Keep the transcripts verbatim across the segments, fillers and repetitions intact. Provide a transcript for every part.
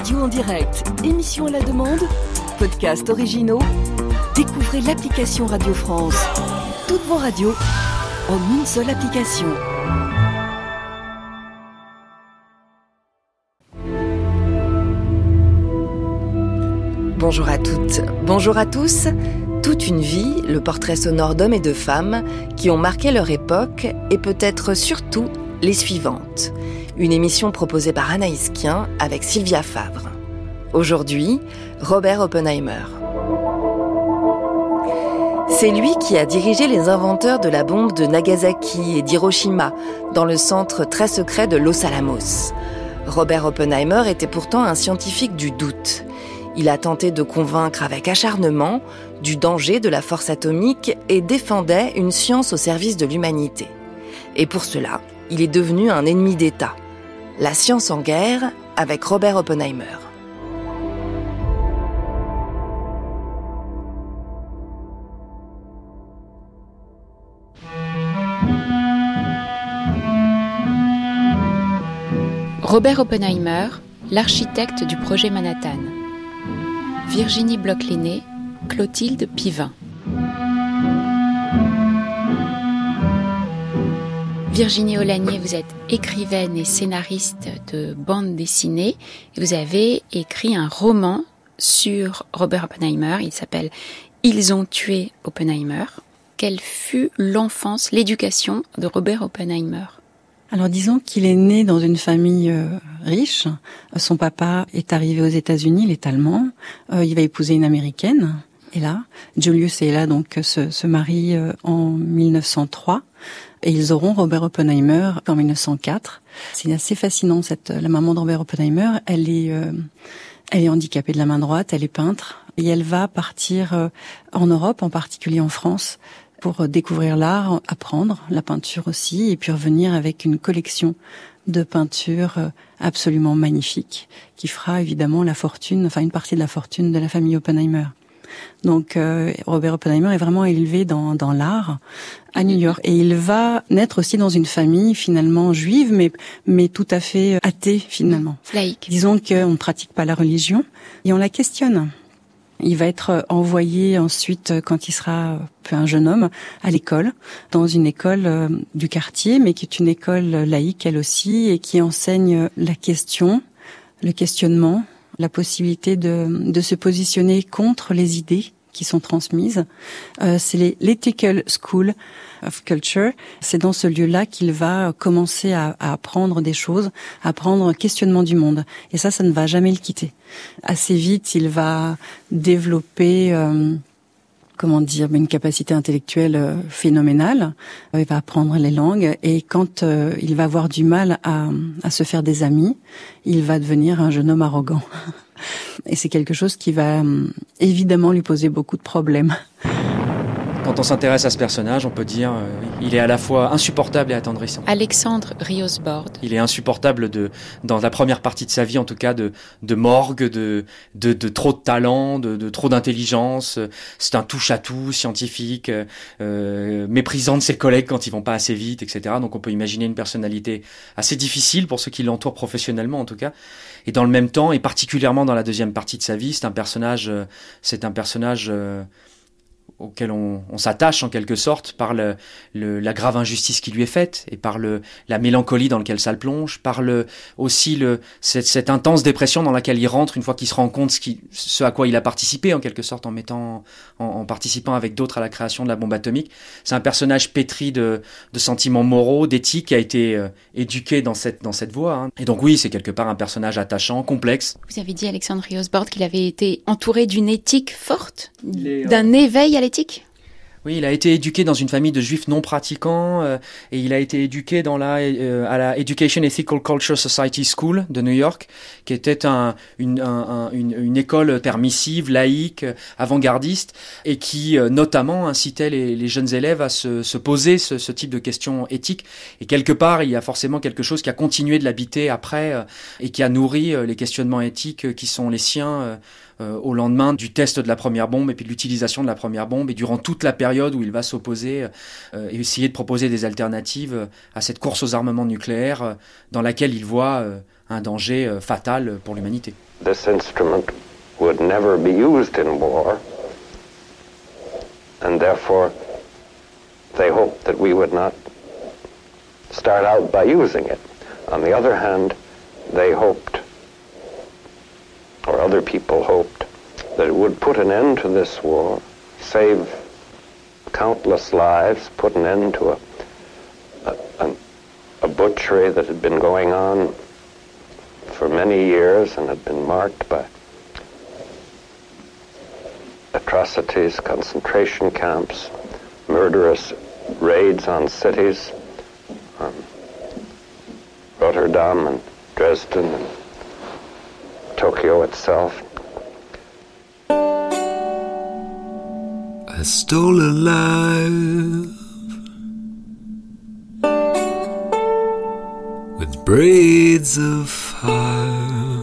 Radio en direct, émission à la demande, podcasts originaux, découvrez l'application Radio France. Toutes vos radios en une seule application. Bonjour à toutes, bonjour à tous. Toute une vie, le portrait sonore d'hommes et de femmes qui ont marqué leur époque et peut-être surtout les suivantes. Une émission proposée par Anaïs Kien avec Sylvia Favre. Aujourd'hui, Robert Oppenheimer. C'est lui qui a dirigé les inventeurs de la bombe de Nagasaki et d'Hiroshima dans le centre très secret de Los Alamos. Robert Oppenheimer était pourtant un scientifique du doute. Il a tenté de convaincre avec acharnement du danger de la force atomique et défendait une science au service de l'humanité. Et pour cela, il est devenu un ennemi d'État. La science en guerre avec Robert Oppenheimer. Robert Oppenheimer, l'architecte du projet Manhattan. Virginie Bloch-Lenné, Clotilde Pivin. Virginie Olanier, vous êtes écrivaine et scénariste de bande dessinée. Et vous avez écrit un roman sur Robert Oppenheimer. Il s'appelle « Ils ont tué Oppenheimer ». Quelle fut l'enfance, l'éducation de Robert Oppenheimer ? Alors disons qu'il est né dans une famille euh, riche. Son papa est arrivé aux États-Unis, il est allemand. Euh, il va épouser une américaine. Et là, Julius et Ella donc se, se marient euh, en mille neuf cent trois. Et ils auront Robert Oppenheimer en mille neuf cent quatre. C'est assez fascinant, cette, la maman de Robert Oppenheimer. Elle est, euh, elle est handicapée de la main droite, elle est peintre. Et elle va partir euh, en Europe, en particulier en France, pour découvrir l'art, apprendre la peinture aussi, et puis revenir avec une collection de peintures absolument magnifiques, qui fera évidemment la fortune, enfin une partie de la fortune de la famille Oppenheimer. Donc euh, Robert Oppenheimer est vraiment élevé dans, dans l'art à New York. Et il va naître aussi dans une famille finalement juive, mais, mais tout à fait athée finalement. Laïque. Disons qu'on ne pratique pas la religion et on la questionne. Il va être envoyé ensuite, quand il sera un jeune homme, à l'école, dans une école euh, du quartier, mais qui est une école laïque elle aussi, et qui enseigne la question, le questionnement, la possibilité de, de se positionner contre les idées qui sont transmises. Euh, c'est les, l'Ethical School of Culture. C'est dans ce lieu-là qu'il va commencer à, à apprendre des choses, à apprendre questionnement du monde. Et ça, ça ne va jamais le quitter. Assez vite, il va développer, euh, comment dire, une capacité intellectuelle euh, phénoménale. Il va apprendre les langues. Et quand euh, il va avoir du mal à, à se faire des amis, il va devenir un jeune homme arrogant. Et c'est quelque chose qui va euh, évidemment lui poser beaucoup de problèmes. Quand on s'intéresse à ce personnage, on peut dire euh, il est à la fois insupportable et attendrissant. Alexandre Riosbord. Il est insupportable de, dans la première partie de sa vie, en tout cas, de, de morgue, de, de, de trop de talent, de, de trop d'intelligence. C'est un touche-à-tout scientifique, euh, méprisant de ses collègues quand ils vont pas assez vite, et cetera. Donc on peut imaginer une personnalité assez difficile pour ceux qui l'entourent professionnellement, en tout cas. Et dans le même temps, et particulièrement dans la deuxième partie de sa vie, c'est un personnage, c'est un personnage euh, auquel on, on s'attache en quelque sorte par le, le, la grave injustice qui lui est faite et par le, la mélancolie dans laquelle ça le plonge, par le, aussi le, cette, cette intense dépression dans laquelle il rentre une fois qu'il se rend compte ce, qui, ce à quoi il a participé en quelque sorte en mettant, en, en participant avec d'autres à la création de la bombe atomique. C'est un personnage pétri de, de sentiments moraux, d'éthique, qui a été euh, éduqué dans cette, dans cette voie. Hein. Et donc oui, c'est quelque part un personnage attachant, complexe. Vous avez dit, Alexandre Riosbord, qu'il avait été entouré d'une éthique forte, est, d'un euh... éveil à l'éthique. Oui, il a été éduqué dans une famille de juifs non pratiquants euh, et il a été éduqué dans la, euh, à la Education Ethical Culture Society School de New York, qui était un, une, un, une, une école permissive, laïque, avant-gardiste et qui euh, notamment incitait les, les jeunes élèves à se, se poser ce, ce type de questions éthiques. Et quelque part, il y a forcément quelque chose qui a continué de l'habiter après euh, et qui a nourri euh, les questionnements éthiques euh, qui sont les siens euh, euh, au lendemain du test de la première bombe et puis de l'utilisation de la première bombe et durant toute la période où il va s'opposer euh, et essayer de proposer des alternatives à cette course aux armements nucléaires euh, dans laquelle il voit euh, un danger euh, fatal pour l'humanité. this instrument would never be used in war, and therefore they hoped that we would not start out by using it. On the other hand, they hoped, or other people hoped, that it would put an end to this war, save countless lives, put an end to a, a, a, a butchery that had been going on for many years and had been marked by atrocities, concentration camps, murderous raids on cities, um, Rotterdam and Dresden and Tokyo itself. I stole a life with braids of fire.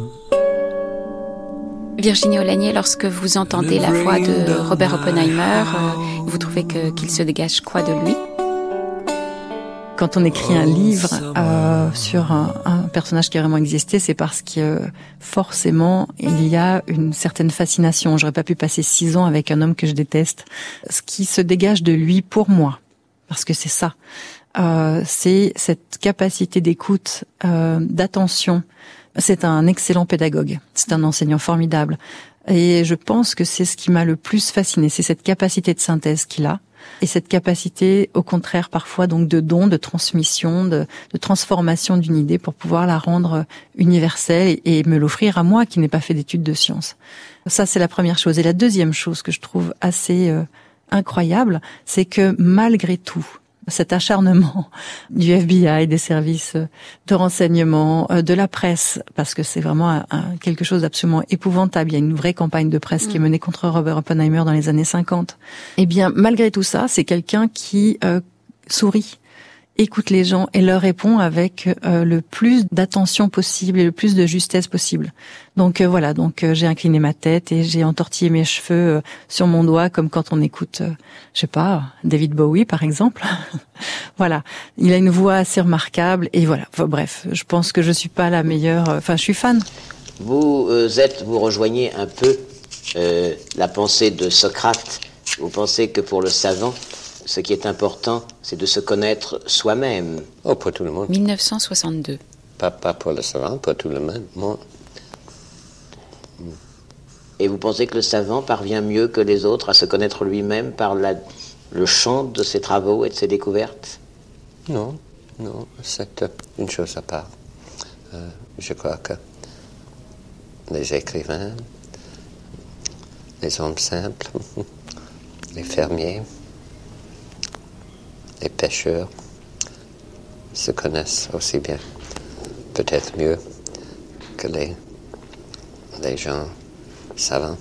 Virginie Aulagnier, lorsque vous entendez la voix de Robert Oppenheimer, euh, vous trouvez que, qu'il se dégage quoi de lui ? Quand on écrit un livre euh, sur un, un personnage qui a vraiment existé, c'est parce que euh, forcément il y a une certaine fascination. J'aurais pas pu passer six ans avec un homme que je déteste. Ce qui se dégage de lui, pour moi, parce que c'est ça, euh, c'est cette capacité d'écoute, euh, d'attention. C'est un excellent pédagogue. C'est un enseignant formidable. Et je pense que c'est ce qui m'a le plus fasciné, c'est cette capacité de synthèse qu'il a. Et cette capacité, au contraire, parfois, donc, de don, de transmission, de, de transformation d'une idée pour pouvoir la rendre universelle et, et me l'offrir à moi qui n'ai pas fait d'études de sciences. Ça, c'est la première chose. Et la deuxième chose que je trouve assez euh, incroyable, c'est que malgré tout, cet acharnement du F B I, des services de renseignement, de la presse, parce que c'est vraiment un, un, quelque chose d'absolument épouvantable. Il y a une vraie campagne de presse mmh. qui est menée contre Robert Oppenheimer dans les années cinquante. Eh bien, malgré tout ça, c'est quelqu'un qui euh, sourit, écoute les gens et leur répond avec euh, le plus d'attention possible et le plus de justesse possible. Donc euh, voilà, donc euh, j'ai incliné ma tête et j'ai entortillé mes cheveux euh, sur mon doigt, comme quand on écoute, euh, je sais pas, David Bowie par exemple. Voilà, il a une voix assez remarquable et voilà. Enfin, bref, je pense que je suis pas la meilleure. Enfin, euh, je suis fan. Vous euh, êtes, vous rejoignez un peu euh, la pensée de Socrate. Vous pensez que pour le savant, ce qui est important, c'est de se connaître soi-même. Oh, pour tout le monde. dix-neuf cent soixante-deux. Pas, pas pour le savant, pour tout le monde. Moi. Et vous pensez que le savant parvient mieux que les autres à se connaître lui-même par la, le champ de ses travaux et de ses découvertes ? Non, non, c'est une chose à part. Euh, je crois que les écrivains, les hommes simples, les fermiers, les pêcheurs se connaissent aussi bien, peut-être mieux que les, les gens savants.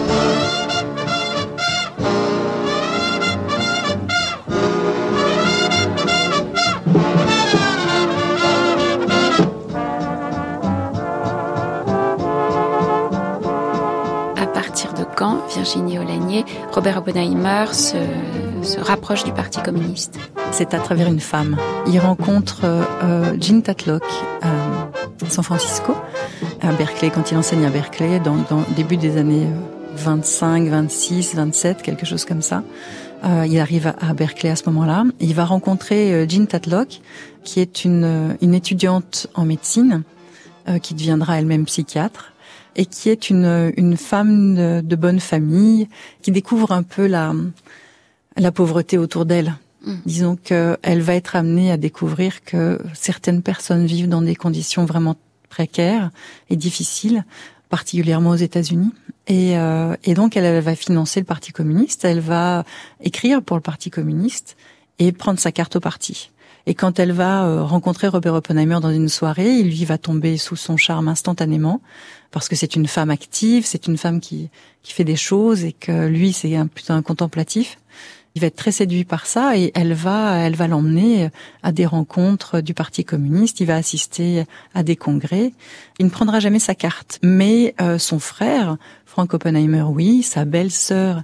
À partir de quand, Virginie Aulagnier, Robert Oppenheimer se, se rapproche du Parti communiste ? C'est à travers une femme. Il rencontre euh, Jean Tatlock à San Francisco, à Berkeley, quand il enseigne à Berkeley, dans, dans le début des années vingt-cinq, vingt-six, vingt-sept, quelque chose comme ça. Euh, il arrive à, à Berkeley à ce moment-là. Il va rencontrer euh, Jean Tatlock, qui est une, une étudiante en médecine, euh, qui deviendra elle-même psychiatre, et qui est une, une femme de, de bonne famille, qui découvre un peu la, la pauvreté autour d'elle. Mmh. Disons qu'elle va être amenée à découvrir que certaines personnes vivent dans des conditions vraiment précaires et difficiles, particulièrement aux États-Unis. Et, euh, et donc, elle, elle va financer le Parti communiste, elle va écrire pour le Parti communiste et prendre sa carte au parti. Et quand elle va euh, rencontrer Robert Oppenheimer dans une soirée, il lui va tomber sous son charme instantanément, parce que c'est une femme active, c'est une femme qui, qui fait des choses et que lui, c'est un, plutôt un contemplatif. Il va être très séduit par ça et elle va, elle va l'emmener à des rencontres du Parti communiste. Il va assister à des congrès. Il ne prendra jamais sa carte, mais euh, son frère, Frank Oppenheimer, oui, sa belle-sœur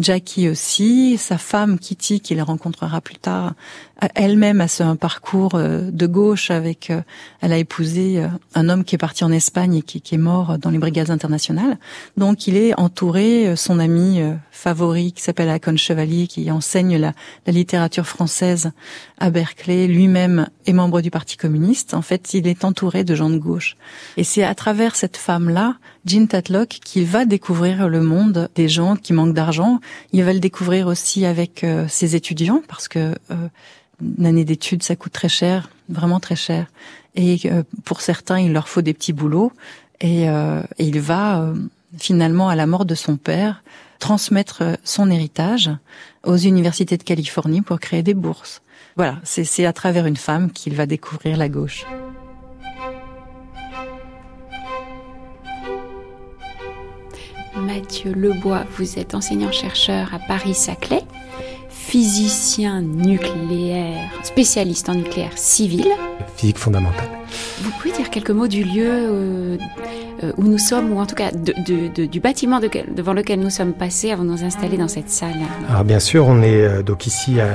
Jackie aussi, sa femme Kitty, qu'il rencontrera plus tard, elle-même a ce, un parcours de gauche avec, elle a épousé un homme qui est parti en Espagne et qui, qui est mort dans les brigades internationales. Donc il est entouré, son ami favori qui s'appelle Hakon Chevalier, qui enseigne la, la littérature française à Berkeley, lui-même est membre du Parti communiste. En fait, il est entouré de gens de gauche. Et c'est à travers cette femme-là, Jean Tatlock, qu'il va découvrir le monde des gens qui manquent d'argent. Il va le découvrir aussi avec euh, ses étudiants, parce que euh, une année d'études, ça coûte très cher, vraiment très cher. Et euh, pour certains, il leur faut des petits boulots. Et, euh, et il va, euh, finalement, à la mort de son père, transmettre son héritage aux universités de Californie pour créer des bourses. Voilà, c'est, c'est à travers une femme qu'il va découvrir la gauche. Mathieu Lebois, vous êtes enseignant-chercheur à Paris-Saclay, physicien nucléaire, spécialiste en nucléaire civil. Physique fondamentale. Vous pouvez dire quelques mots du lieu euh, euh, où nous sommes, ou en tout cas de, de, de, du bâtiment de, devant lequel nous sommes passés avant de nous installer dans cette salle? Alors bien sûr, on est euh, donc ici à,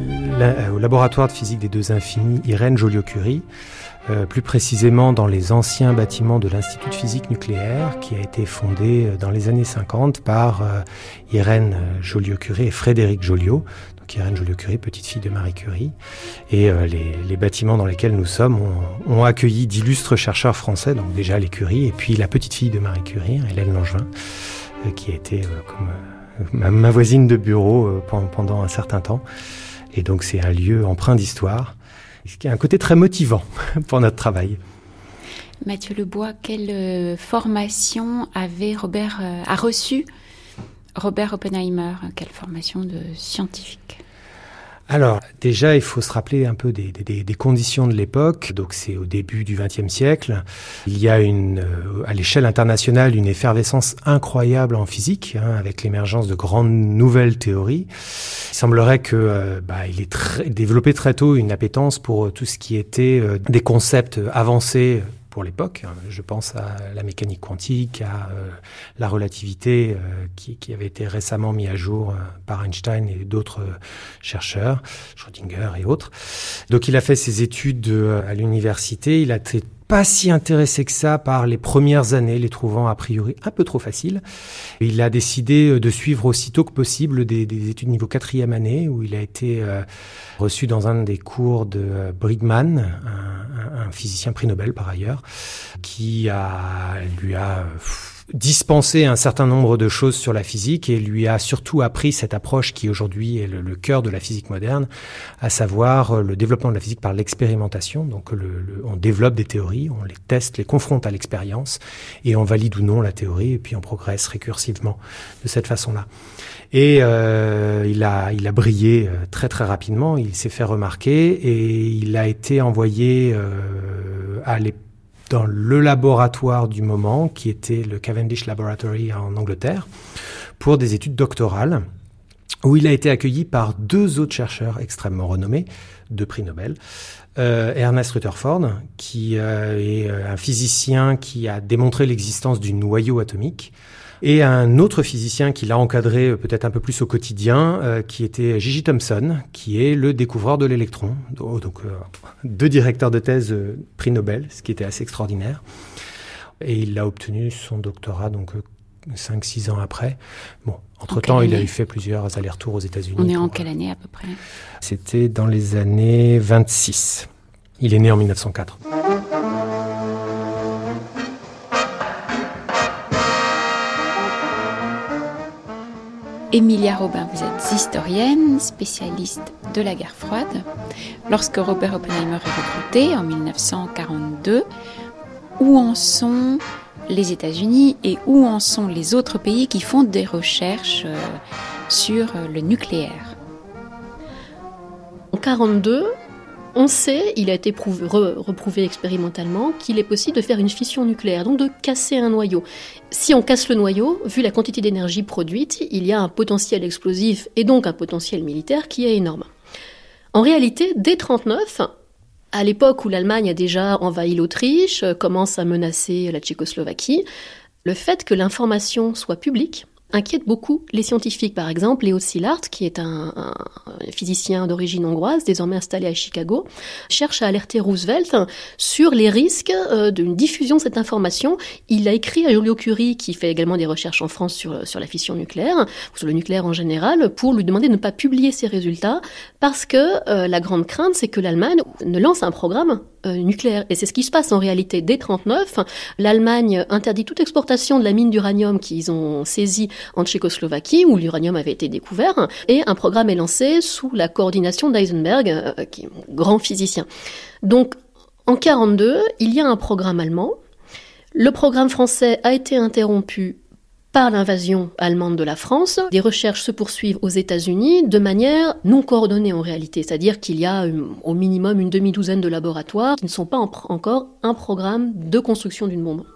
la, au laboratoire de physique des deux infinis Irène Joliot-Curie, euh, plus précisément dans les anciens bâtiments de l'Institut de physique nucléaire qui a été fondé dans les années cinquante par euh, Irène Joliot-Curie et Frédéric Joliot. Donc Irène Joliot-Curie, petite fille de Marie Curie. Et euh, les, les bâtiments dans lesquels nous sommes ont, ont accueilli d'illustres chercheurs français, donc déjà les Curie, et puis la petite fille de Marie Curie, Hélène Langevin, euh, qui a été euh, comme euh, ma, ma voisine de bureau euh, pendant, pendant un certain temps. Et donc c'est un lieu empreint d'histoire, ce qui a un côté très motivant pour notre travail. Mathieu Lebois, quelle formation avait Robert, euh, a reçu Robert Oppenheimer? Quelle formation de scientifique? Alors, déjà, il faut se rappeler un peu des, des, des conditions de l'époque. Donc, c'est au début du vingtième siècle. Il y a une, euh, à l'échelle internationale, une effervescence incroyable en physique, hein, avec l'émergence de grandes nouvelles théories. Il semblerait que, euh, bah, il ait très, développé très tôt une appétence pour tout ce qui était euh, des concepts avancés pour l'époque. Je pense à la mécanique quantique, à euh, la relativité euh, qui, qui avait été récemment mis à jour euh, par Einstein et d'autres euh, chercheurs, Schrödinger et autres. Donc il a fait ses études euh, à l'université. Il a été pas si intéressé que ça par les premières années, les trouvant a priori un peu trop faciles. Il a décidé de suivre aussitôt que possible des, des études niveau quatrième année, où il a été euh, reçu dans un des cours de euh, Bridgman, un, un, un physicien prix Nobel par ailleurs, qui a, lui a euh, dispensé un certain nombre de choses sur la physique et lui a surtout appris cette approche qui aujourd'hui est le, le cœur de la physique moderne, à savoir le développement de la physique par l'expérimentation. Donc le, le, on développe des théories, on les teste, les confronte à l'expérience et on valide ou non la théorie et puis on progresse récursivement de cette façon-là. Et euh, il a, il a brillé très très rapidement, il s'est fait remarquer et il a été envoyé euh, à l'époque dans le laboratoire du moment, qui était le Cavendish Laboratory en Angleterre, pour des études doctorales, où il a été accueilli par deux autres chercheurs extrêmement renommés, deux prix Nobel. Euh, Ernest Rutherford, qui euh, est un physicien qui a démontré l'existence du noyau atomique, et un autre physicien qui l'a encadré peut-être un peu plus au quotidien, euh, qui était J J Thomson, qui est le découvreur de l'électron. Donc, donc euh, deux directeurs de thèse euh, prix Nobel, ce qui était assez extraordinaire. Et il a obtenu son doctorat donc euh, cinq six ans après. Bon, entre-temps, il a eu fait plusieurs allers-retours aux États-Unis. On est en quelle année à peu près? C'était dans les années vingt-six. Il est né en mille neuf cent quatre. Emilia Robin, vous êtes historienne, spécialiste de la guerre froide. Lorsque Robert Oppenheimer est recruté en mille neuf cent quarante-deux, où en sont les États-Unis et où en sont les autres pays qui font des recherches sur le nucléaire? En quarante-deux, on sait, il a été prouvé, re, reprouvé expérimentalement, qu'il est possible de faire une fission nucléaire, donc de casser un noyau. Si on casse le noyau, vu la quantité d'énergie produite, il y a un potentiel explosif et donc un potentiel militaire qui est énorme. En réalité, dès trente-neuf, à l'époque où l'Allemagne a déjà envahi l'Autriche, commence à menacer la Tchécoslovaquie, le fait que l'information soit publique inquiète beaucoup les scientifiques. Par exemple, Leo Szilard, qui est un, un physicien d'origine hongroise, désormais installé à Chicago, cherche à alerter Roosevelt sur les risques euh, d'une diffusion de cette information. Il a écrit à Joliot Curie, qui fait également des recherches en France sur, sur la fission nucléaire, ou sur le nucléaire en général, pour lui demander de ne pas publier ses résultats, parce que euh, la grande crainte, c'est que l'Allemagne ne lance un programme euh, nucléaire. Et c'est ce qui se passe en réalité. Dès trente-neuf, l'Allemagne interdit toute exportation de la mine d'uranium qu'ils ont saisie en Tchécoslovaquie, où l'uranium avait été découvert, et un programme est lancé sous la coordination d'Heisenberg, euh, qui est un grand physicien. Donc, en quarante-deux, il y a un programme allemand. Le programme français a été interrompu par l'invasion allemande de la France. Des recherches se poursuivent aux États-Unis de manière non coordonnée en réalité, c'est-à-dire qu'il y a une, au minimum une demi-douzaine de laboratoires qui ne sont pas en, encore un programme de construction d'une bombe.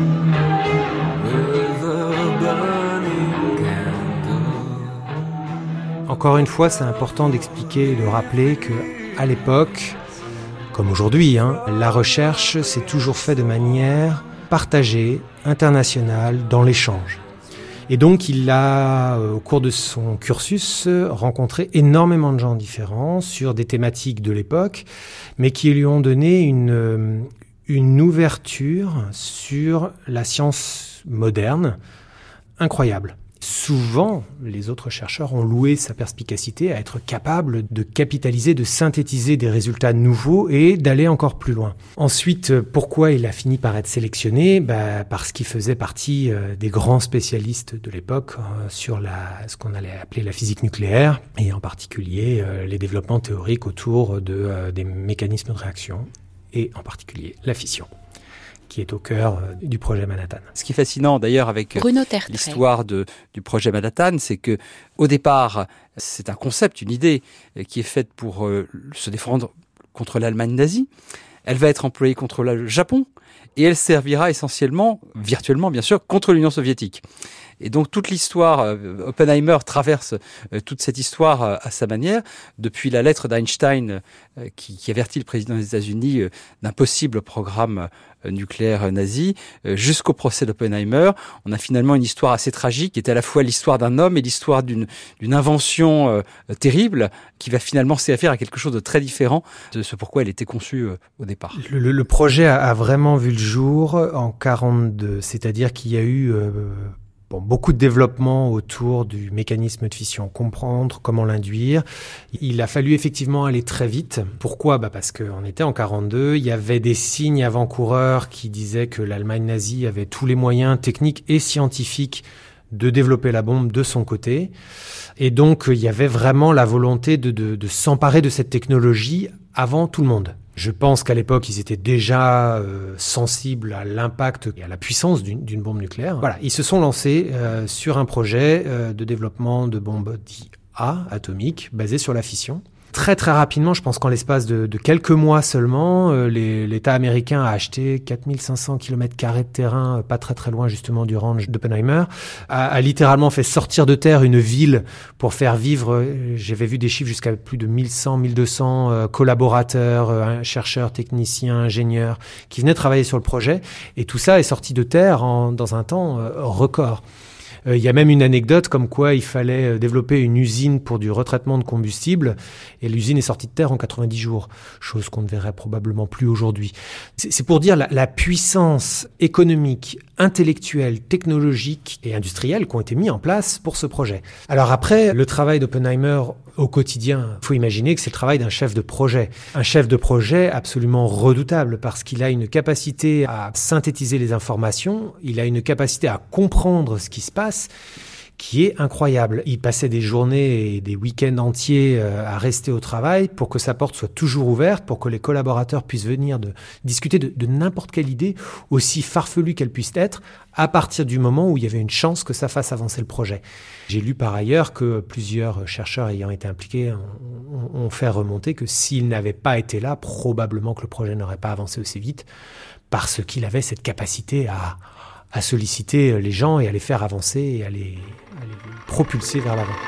Encore une fois, c'est important d'expliquer et de rappeler que, à l'époque, comme aujourd'hui, hein, la recherche s'est toujours faite de manière partagée, internationale, dans l'échange. Et donc, il a, au cours de son cursus, rencontré énormément de gens différents sur des thématiques de l'époque, mais qui lui ont donné une, une ouverture sur la science moderne incroyable. Souvent, les autres chercheurs ont loué sa perspicacité à être capable de capitaliser, de synthétiser des résultats nouveaux et d'aller encore plus loin. Ensuite, pourquoi il a fini par être sélectionné ? Bah, parce qu'il faisait partie euh, des grands spécialistes de l'époque euh, sur la, ce qu'on allait appeler la physique nucléaire, et en particulier euh, les développements théoriques autour de, euh, des mécanismes de réaction, et en particulier la fission, qui est au cœur du projet Manhattan. Ce qui est fascinant d'ailleurs avec l'histoire de, du projet Manhattan, c'est que au départ, c'est un concept, une idée qui est faite pour euh, se défendre contre l'Allemagne nazie. Elle va être employée contre le Japon et elle servira essentiellement, virtuellement bien sûr, contre l'Union soviétique. Et donc toute l'histoire, euh, Oppenheimer traverse euh, toute cette histoire euh, à sa manière, depuis la lettre d'Einstein euh, qui, qui avertit le président des États-Unis euh, d'un possible programme euh, nucléaire nazi, euh, jusqu'au procès d'Oppenheimer. On a finalement une histoire assez tragique, qui est à la fois l'histoire d'un homme et l'histoire d'une, d'une invention euh, terrible, qui va finalement servir à quelque chose de très différent de ce pourquoi elle était conçue euh, au départ. Le, le, le projet a, a vraiment vu le jour en quarante-deux, c'est-à-dire qu'il y a eu euh, Bon, beaucoup de développement autour du mécanisme de fission, comprendre comment l'induire. Il a fallu effectivement aller très vite. Pourquoi ? Bah parce qu'on était en quarante-deux, il y avait des signes avant-coureurs qui disaient que l'Allemagne nazie avait tous les moyens techniques et scientifiques de développer la bombe de son côté. Et donc, il y avait vraiment la volonté de, de, de s'emparer de cette technologie avant tout le monde. Je pense qu'à l'époque, ils étaient déjà euh, sensibles à l'impact et à la puissance d'une, d'une bombe nucléaire. Voilà, ils se sont lancés euh, sur un projet euh, de développement de bombes dit A, atomiques, basé sur la fission. Très très rapidement, je pense qu'en l'espace de, de quelques mois seulement, euh, les, l'État américain a acheté quatre mille cinq cents kilomètres carrés de terrain, euh, pas très très loin justement du range d'Oppenheimer, a, a littéralement fait sortir de terre une ville pour faire vivre, euh, j'avais vu des chiffres jusqu'à plus de mille cent, mille deux cents euh, collaborateurs, euh, chercheurs, techniciens, ingénieurs, qui venaient travailler sur le projet, et tout ça est sorti de terre en, dans un temps euh, record. Il euh, y a même une anecdote comme quoi il fallait développer une usine pour du retraitement de combustible et l'usine est sortie de terre en quatre-vingt-dix jours, chose qu'on ne verrait probablement plus aujourd'hui. C'est, c'est pour dire la, la puissance économique, intellectuelle, technologique et industrielle qui ont été mis en place pour ce projet. Alors après, le travail d'Oppenheimer au quotidien, il faut imaginer que c'est le travail d'un chef de projet. Un chef de projet absolument redoutable parce qu'il a une capacité à synthétiser les informations, il a une capacité à comprendre ce qui se passe, qui est incroyable. Il passait des journées et des week-ends entiers à rester au travail pour que sa porte soit toujours ouverte, pour que les collaborateurs puissent venir de discuter de, de n'importe quelle idée, aussi farfelue qu'elle puisse être, à partir du moment où il y avait une chance que ça fasse avancer le projet. J'ai lu par ailleurs que plusieurs chercheurs ayant été impliqués ont, ont fait remonter que s'il n'avait pas été là, probablement que le projet n'aurait pas avancé aussi vite, parce qu'il avait cette capacité à à solliciter les gens et à les faire avancer et à les, à les propulser vers l'avant.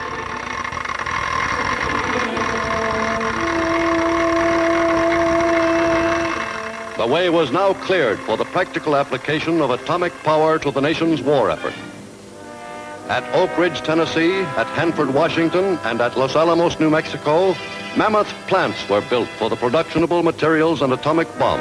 The way was now cleared for the practical application of atomic power to the nation's war effort. At Oak Ridge, Tennessee, at Hanford, Washington, and at Los Alamos, New Mexico, mammoth plants were built for the productionable materials and atomic bombs.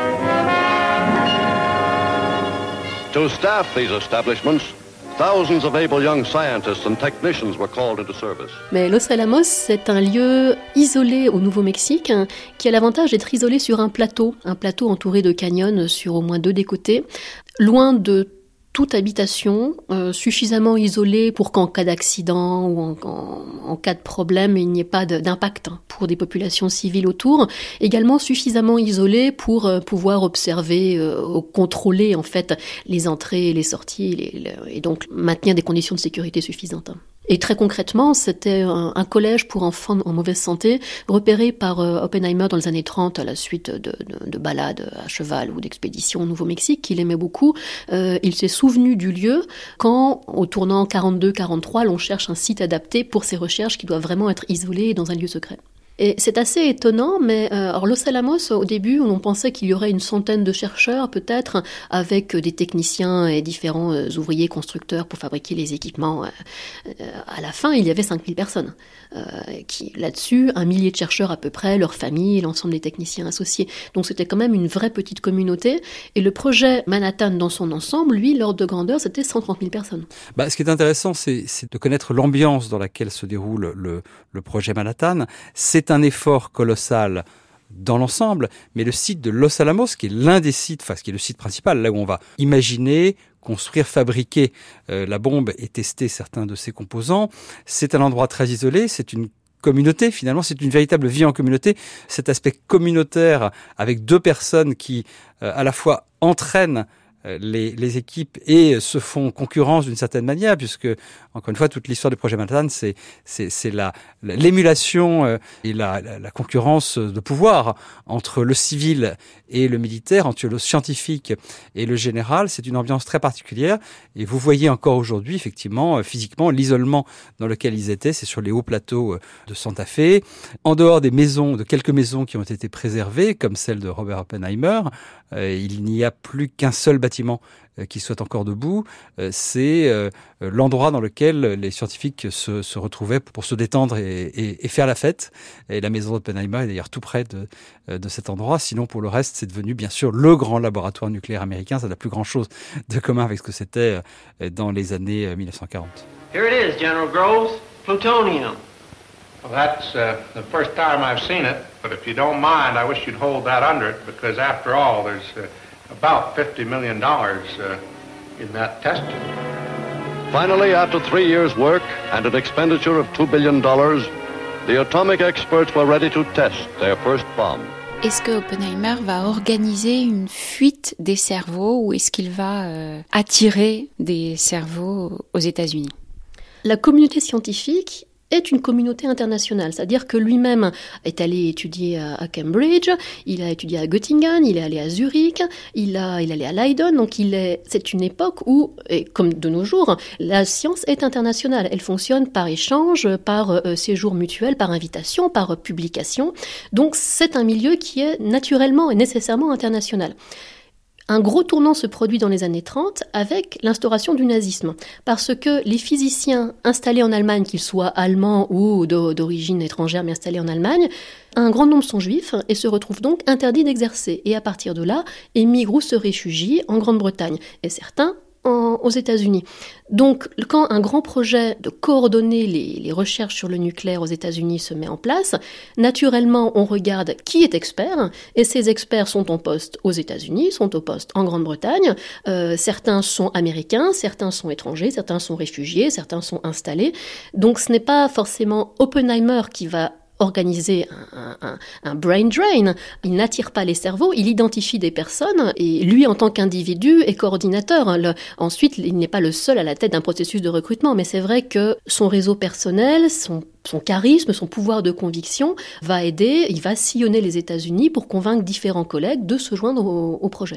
To staff these establishments, thousands of able young scientists and technicians were called into service. Mais Los Alamos, c'est un lieu isolé au Nouveau-Mexique, hein, qui a l'avantage d'être isolé sur un plateau, un plateau entouré de canyons sur au moins deux des côtés, loin de toute habitation, euh, suffisamment isolée pour qu'en cas d'accident ou en, en, en cas de problème, il n'y ait pas de, d'impact pour des populations civiles autour. Également suffisamment isolée pour euh, pouvoir observer, euh, contrôler en fait les entrées et les sorties les, les, et donc maintenir des conditions de sécurité suffisantes. Et très concrètement, c'était un, un collège pour enfants en mauvaise santé, repéré par euh, Oppenheimer dans les années trente à la suite de, de, de balades à cheval ou d'expéditions au Nouveau-Mexique, qu'il aimait beaucoup. Euh, il s'est souvenu du lieu quand, au tournant quarante-deux quarante-trois, l'on cherche un site adapté pour ces recherches qui doivent vraiment être isolées dans un lieu secret. Et c'est assez étonnant, mais euh, alors Los Alamos, au début, on pensait qu'il y aurait une centaine de chercheurs, peut-être, avec des techniciens et différents euh, ouvriers constructeurs pour fabriquer les équipements. Euh, à la fin, il y avait cinq mille personnes. Euh, qui, là-dessus, un millier de chercheurs à peu près, leurs familles, l'ensemble des techniciens associés. Donc c'était quand même une vraie petite communauté. Et le projet Manhattan dans son ensemble, lui, l'ordre de grandeur, c'était cent trente mille personnes. Bah, ce qui est intéressant, c'est, c'est de connaître l'ambiance dans laquelle se déroule le, le projet Manhattan. C'est un effort colossal dans l'ensemble, mais le site de Los Alamos, qui est l'un des sites, enfin, ce qui est le site principal, là où on va imaginer, construire, fabriquer euh, la bombe et tester certains de ses composants, c'est un endroit très isolé, c'est une communauté, finalement, c'est une véritable vie en communauté. Cet aspect communautaire avec deux personnes qui, euh, à la fois, entraînent Les, les équipes et se font concurrence d'une certaine manière, puisque, encore une fois, toute l'histoire du projet Manhattan, c'est, c'est, c'est la, l'émulation et la, la, la concurrence de pouvoir entre le civil et le militaire, entre le scientifique et le général. C'est une ambiance très particulière. Et vous voyez encore aujourd'hui, effectivement, physiquement, l'isolement dans lequel ils étaient, c'est sur les hauts plateaux de Santa Fe. En dehors des maisons, de quelques maisons qui ont été préservées, comme celle de Robert Oppenheimer, euh, il n'y a plus qu'un seul bâtiment qui soit encore debout, c'est l'endroit dans lequel les scientifiques se, se retrouvaient pour se détendre et, et, et faire la fête. Et la maison d'Oppenheimer est d'ailleurs tout près de, de cet endroit. Sinon, pour le reste, c'est devenu bien sûr le grand laboratoire nucléaire américain. Ça n'a plus grand-chose de commun avec ce que c'était dans les années mille neuf cent quarante. Here it is, General Groves, plutonium. Well, that's uh, the first time I've seen it, but if you don't mind, I wish you'd hold that under it, because after all, there's uh, about fifty million dollars uh, in that test tube. Finally, after three years' work and an expenditure of two billion dollars, the atomic experts were ready to test their first bomb. Est-ce que Oppenheimer va organiser une fuite des cerveaux ou est-ce qu'il va euh, attirer des cerveaux aux États-Unis ? La communauté scientifique est une communauté internationale, c'est-à-dire que lui-même est allé étudier à, à Cambridge, il a étudié à Göttingen, il est allé à Zurich, il, a, il est allé à Leiden, donc il est, c'est une époque où, et comme de nos jours, la science est internationale, elle fonctionne par échange, par euh, séjour mutuel, par invitation, par euh, publication, donc c'est un milieu qui est naturellement et nécessairement international. Un gros tournant se produit dans les années trente avec l'instauration du nazisme, parce que les physiciens installés en Allemagne, qu'ils soient allemands ou d'origine étrangère mais installés en Allemagne, un grand nombre sont juifs et se retrouvent donc interdits d'exercer. Et à partir de là, émigrent ou se réfugient en Grande-Bretagne. Et certains En, aux États-Unis. Donc, quand un grand projet de coordonner les, les recherches sur le nucléaire aux États-Unis se met en place, naturellement, on regarde qui est expert, et ces experts sont en poste aux États-Unis, sont au poste en Grande-Bretagne. Euh, certains sont américains, certains sont étrangers, certains sont réfugiés, certains sont installés. Donc, ce n'est pas forcément Oppenheimer qui va organiser un, un, un brain drain. Il n'attire pas les cerveaux, il identifie des personnes et lui, en tant qu'individu, est coordinateur. Le, ensuite, il n'est pas le seul à la tête d'un processus de recrutement, mais c'est vrai que son réseau personnel, son, son charisme, son pouvoir de conviction va aider, il va sillonner les États-Unis pour convaincre différents collègues de se joindre au, au projet.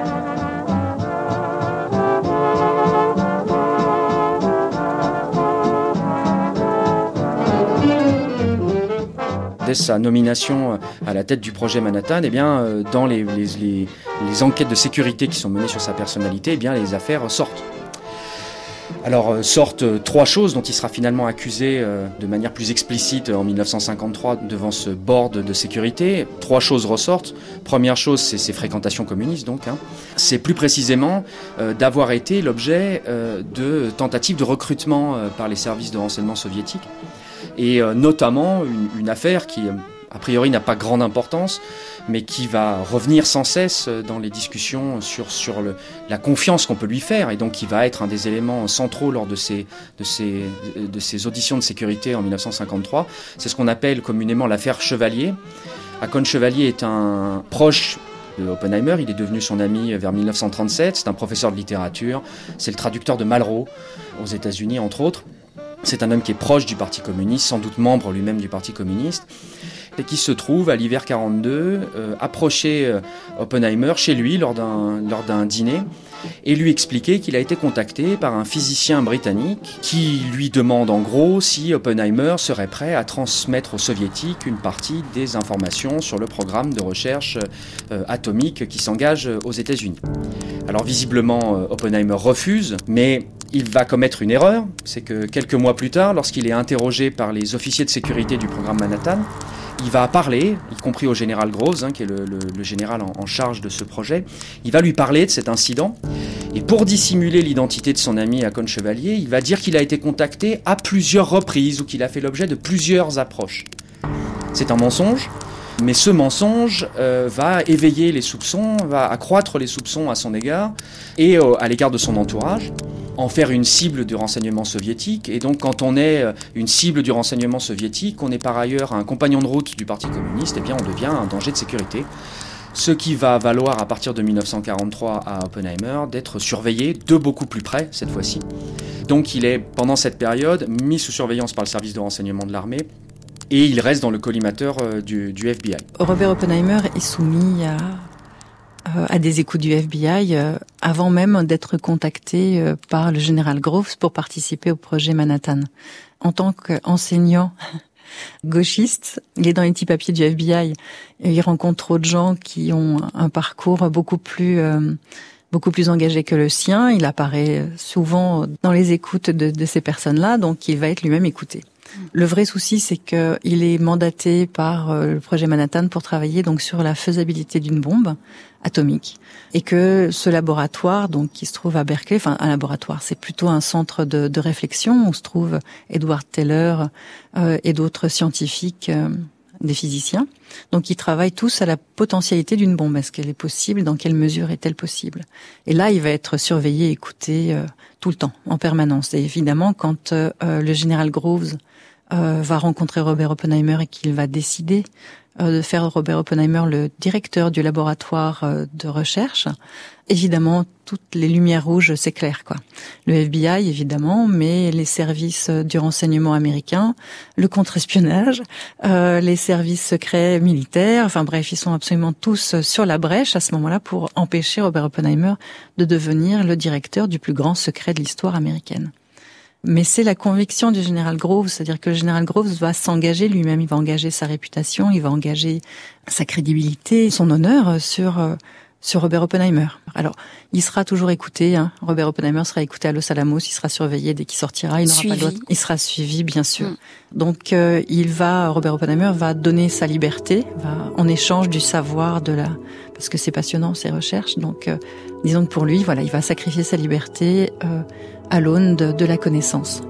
Dès sa nomination à la tête du projet Manhattan, eh bien, dans les, les, les, les enquêtes de sécurité qui sont menées sur sa personnalité, eh bien, les affaires sortent. Alors euh, sortent euh, trois choses dont il sera finalement accusé euh, de manière plus explicite euh, en mille neuf cent cinquante-trois devant ce board de sécurité. Trois choses ressortent. Première chose, c'est ses fréquentations communistes donc. Hein. C'est plus précisément euh, d'avoir été l'objet euh, de tentatives de recrutement euh, par les services de renseignement soviétiques. Et euh, notamment une, une affaire qui, a priori, n'a pas grande importance, mais qui va revenir sans cesse dans les discussions sur, sur le, la confiance qu'on peut lui faire, et donc qui va être un des éléments centraux lors de ces, de ces, de ces auditions de sécurité en mille neuf cent cinquante-trois. C'est ce qu'on appelle communément l'affaire Chevalier. Haakon Chevalier est un proche de Oppenheimer, il est devenu son ami vers mille neuf cent trente-sept, c'est un professeur de littérature, c'est le traducteur de Malraux aux États-Unis, entre autres. C'est un homme qui est proche du Parti communiste, sans doute membre lui-même du Parti communiste, et qui se trouve à l'hiver quarante-deux, euh, approcher euh, Oppenheimer chez lui lors d'un, lors d'un dîner, et lui expliquer qu'il a été contacté par un physicien britannique qui lui demande en gros si Oppenheimer serait prêt à transmettre aux soviétiques une partie des informations sur le programme de recherche euh, atomique qui s'engage aux États-Unis. Alors visiblement, euh, Oppenheimer refuse, mais il va commettre une erreur, c'est que quelques mois plus tard, lorsqu'il est interrogé par les officiers de sécurité du programme Manhattan, il va parler, y compris au général Groves, hein, qui est le, le, le général en, en charge de ce projet, il va lui parler de cet incident, et pour dissimuler l'identité de son ami Haakon Chevalier, il va dire qu'il a été contacté à plusieurs reprises, ou qu'il a fait l'objet de plusieurs approches. C'est un mensonge, mais ce mensonge euh, va éveiller les soupçons, va accroître les soupçons à son égard, et euh, à l'égard de son entourage, en faire une cible du renseignement soviétique. Et donc quand on est une cible du renseignement soviétique, on est par ailleurs un compagnon de route du Parti communiste, eh bien on devient un danger de sécurité. Ce qui va valoir à partir de mille neuf cent quarante-trois à Oppenheimer d'être surveillé de beaucoup plus près cette fois-ci. Donc il est pendant cette période mis sous surveillance par le service de renseignement de l'armée, et il reste dans le collimateur du, du F B I. Robert Oppenheimer est soumis à à des écoutes du F B I euh, avant même d'être contacté euh, par le général Groves pour participer au projet Manhattan. En tant qu'enseignant gauchiste, il est dans les petits papiers du F B I et il rencontre trop de gens qui ont un parcours beaucoup plus euh, beaucoup plus engagé que le sien. Il apparaît souvent dans les écoutes de, de ces personnes-là, donc il va être lui-même écouté. Le vrai souci, c'est qu'il est mandaté par le projet Manhattan pour travailler donc sur la faisabilité d'une bombe atomique, et que ce laboratoire, donc qui se trouve à Berkeley, enfin un laboratoire, c'est plutôt un centre de, de réflexion où se trouvent Edward Teller euh, et d'autres scientifiques, euh, des physiciens. Donc ils travaillent tous à la potentialité d'une bombe. Est-ce qu'elle est possible? Dans quelle mesure est-elle possible? Et là, il va être surveillé, écouté euh, tout le temps, en permanence. Et évidemment, quand euh, le général Groves Euh, va rencontrer Robert Oppenheimer et qu'il va décider euh, de faire Robert Oppenheimer le directeur du laboratoire euh, de recherche, évidemment, toutes les lumières rouges s'éclairent, quoi. Le F B I, évidemment, mais les services du renseignement américain, le contre-espionnage, euh, les services secrets militaires, enfin bref, ils sont absolument tous sur la brèche à ce moment-là pour empêcher Robert Oppenheimer de devenir le directeur du plus grand secret de l'histoire américaine. Mais c'est la conviction du général Groves, c'est-à-dire que le général Groves va s'engager lui-même, il va engager sa réputation, il va engager sa crédibilité, son honneur sur sur Robert Oppenheimer. Alors, il sera toujours écouté, hein. Robert Oppenheimer sera écouté à Los Alamos, il sera surveillé dès qu'il sortira, il n'aura suivi. pas d'autre, il sera suivi bien sûr. Mm. Donc euh, il va Robert Oppenheimer va donner sa liberté, va en échange du savoir de la parce que c'est passionnant ces recherches. Donc euh, disons que pour lui, voilà, il va sacrifier sa liberté euh, à l'aune de, de la connaissance.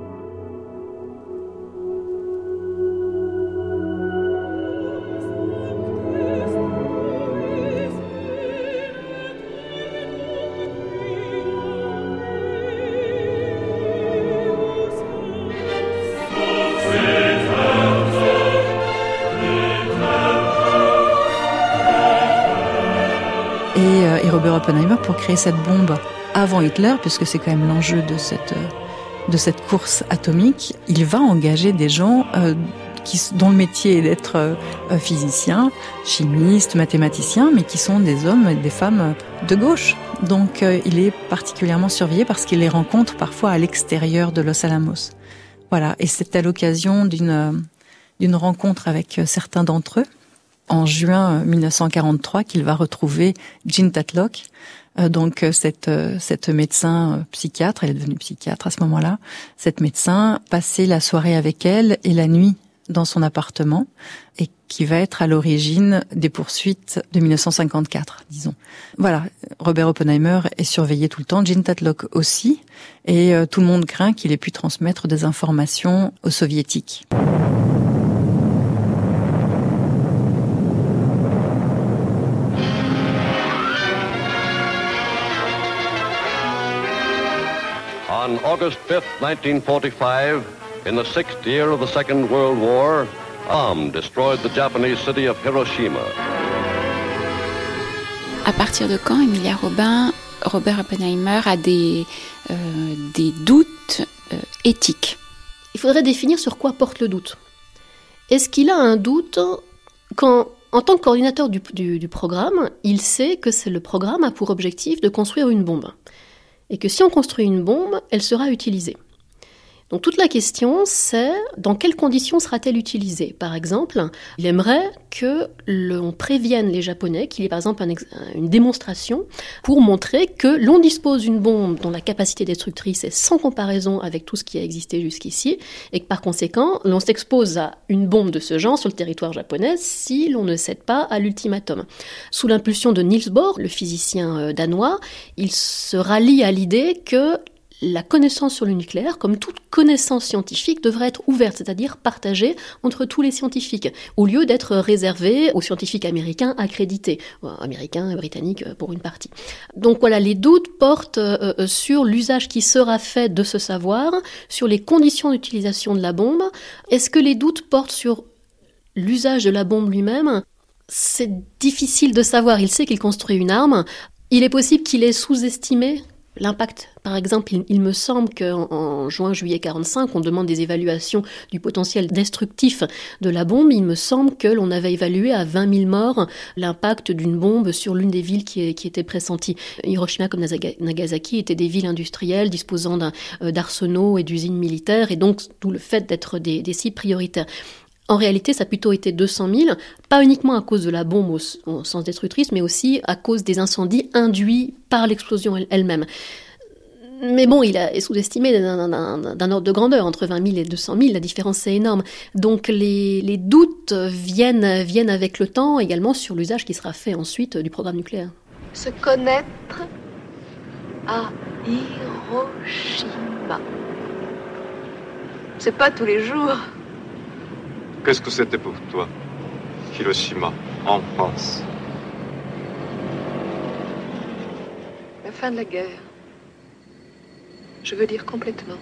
Et, et Robert Oppenheimer, pour créer cette bombe avant Hitler, puisque c'est quand même l'enjeu de cette de cette course atomique, il va engager des gens euh, qui, dont le métier est d'être euh, physiciens, chimistes, mathématiciens, mais qui sont des hommes et des femmes de gauche. Donc euh, il est particulièrement surveillé parce qu'il les rencontre parfois à l'extérieur de Los Alamos. Voilà, et c'est à l'occasion d'une d'une rencontre avec certains d'entre eux, en juin mille neuf cent quarante-trois, qu'il va retrouver Jean Tatlock, Euh, donc cette euh, cette médecin euh, psychiatre, elle est devenue psychiatre à ce moment-là. Cette médecin passait la soirée avec elle et la nuit dans son appartement, et qui va être à l'origine des poursuites de dix-neuf cent cinquante-quatre, disons. Voilà, Robert Oppenheimer est surveillé tout le temps, Jean Tatlock aussi, et euh, tout le monde craint qu'il ait pu transmettre des informations aux soviétiques. On August fifth, nineteen forty-five, in the sixth year of the Second World War, a bomb destroyed the Japanese city of Hiroshima. À partir de quand, Emilia Robin, Robert Oppenheimer a des, euh, des doutes euh, éthiques? Il faudrait définir sur quoi porte le doute. Est-ce qu'il a un doute quand, en tant que coordinateur du, du, du programme, il sait que c'est le programme a pour objectif de construire une bombe, et que si on construit une bombe, elle sera utilisée. Donc toute la question, c'est dans quelles conditions sera-t-elle utilisée? Par exemple, il aimerait que l'on prévienne les Japonais qu'il y ait par exemple un ex- une démonstration pour montrer que l'on dispose d'une bombe dont la capacité destructrice est sans comparaison avec tout ce qui a existé jusqu'ici, et que par conséquent, l'on s'expose à une bombe de ce genre sur le territoire japonais si l'on ne cède pas à l'ultimatum. Sous l'impulsion de Niels Bohr, le physicien danois, il se rallie à l'idée que la connaissance sur le nucléaire, comme toute connaissance scientifique, devrait être ouverte, c'est-à-dire partagée entre tous les scientifiques, au lieu d'être réservée aux scientifiques américains accrédités, américains, britanniques pour une partie. Donc voilà, les doutes portent euh, sur l'usage qui sera fait de ce savoir, sur les conditions d'utilisation de la bombe. Est-ce que les doutes portent sur l'usage de la bombe lui-même? C'est difficile de savoir. Il sait qu'il construit une arme. Il est possible qu'il ait sous-estimé l'impact. Par exemple, il, il me semble qu'en en juin-juillet quarante-cinq, on demande des évaluations du potentiel destructif de la bombe. Il me semble que l'on avait évalué à vingt mille morts l'impact d'une bombe sur l'une des villes qui, qui était pressentie. Hiroshima comme Nagasaki étaient des villes industrielles disposant d'un, euh, d'arsenaux et d'usines militaires, et donc d'où le fait d'être des, des cibles prioritaires. En réalité, ça a plutôt été deux cent mille, pas uniquement à cause de la bombe au, au sens destructrice, mais aussi à cause des incendies induits par l'explosion elle-même. Mais bon, il est sous-estimé d'un, d'un, d'un ordre de grandeur, entre vingt mille et deux cent mille, la différence est énorme. Donc les, les doutes viennent, viennent avec le temps également sur l'usage qui sera fait ensuite du programme nucléaire. Se connaître à Hiroshima. C'est pas tous les jours. Qu'est-ce que c'était pour toi, Hiroshima, en France? La fin de la guerre. Je veux dire complètement.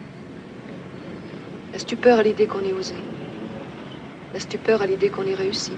La stupeur à l'idée qu'on ait osé. La stupeur à l'idée qu'on ait réussi.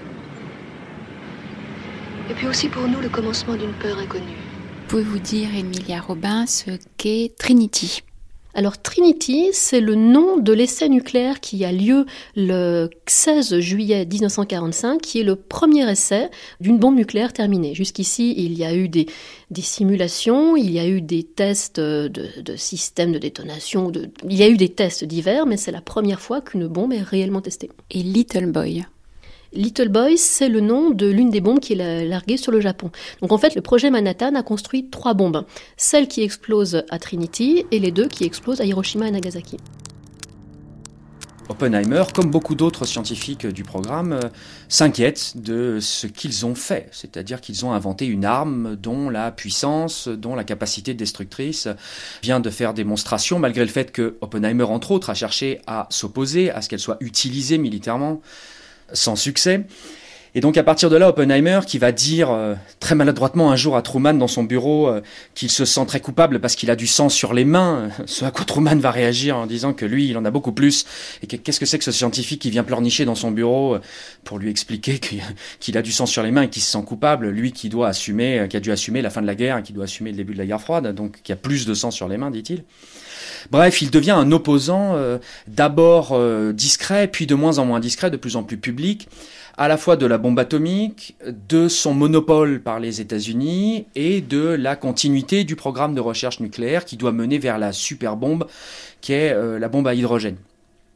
Et puis aussi pour nous, le commencement d'une peur inconnue. Pouvez-vous dire, Emilia Robin, ce qu'est Trinity? Alors Trinity, c'est le nom de l'essai nucléaire qui a lieu le seize juillet dix-neuf cent quarante-cinq, qui est le premier essai d'une bombe nucléaire terminée. Jusqu'ici, il y a eu des, des simulations, il y a eu des tests de, de systèmes de détonation, de, il y a eu des tests divers, mais c'est la première fois qu'une bombe est réellement testée. Et Little Boy? Little Boy, c'est le nom de l'une des bombes qui est larguée sur le Japon. Donc en fait, le projet Manhattan a construit trois bombes. Celle qui explose à Trinity et les deux qui explosent à Hiroshima et Nagasaki. Oppenheimer, comme beaucoup d'autres scientifiques du programme, euh, s'inquiètent de ce qu'ils ont fait. C'est-à-dire qu'ils ont inventé une arme dont la puissance, dont la capacité destructrice vient de faire démonstration, malgré le fait que Oppenheimer, entre autres, a cherché à s'opposer à ce qu'elle soit utilisée militairement, sans succès. Et donc à partir de là, Oppenheimer, qui va dire euh, très maladroitement un jour à Truman dans son bureau euh, qu'il se sent très coupable parce qu'il a du sang sur les mains, euh, ce à quoi Truman va réagir en disant que lui, il en a beaucoup plus, et que, qu'est-ce que c'est que ce scientifique qui vient pleurnicher dans son bureau euh, pour lui expliquer que, qu'il a du sang sur les mains et qu'il se sent coupable, lui qui doit assumer, euh, qui a dû assumer la fin de la guerre et qui doit assumer le début de la guerre froide, donc qui a plus de sang sur les mains, dit-il. Bref, il devient un opposant euh, d'abord euh, discret, puis de moins en moins discret, de plus en plus public, à la fois de la bombe atomique, de son monopole par les États-Unis et de la continuité du programme de recherche nucléaire qui doit mener vers la superbombe qui est euh, la bombe à hydrogène.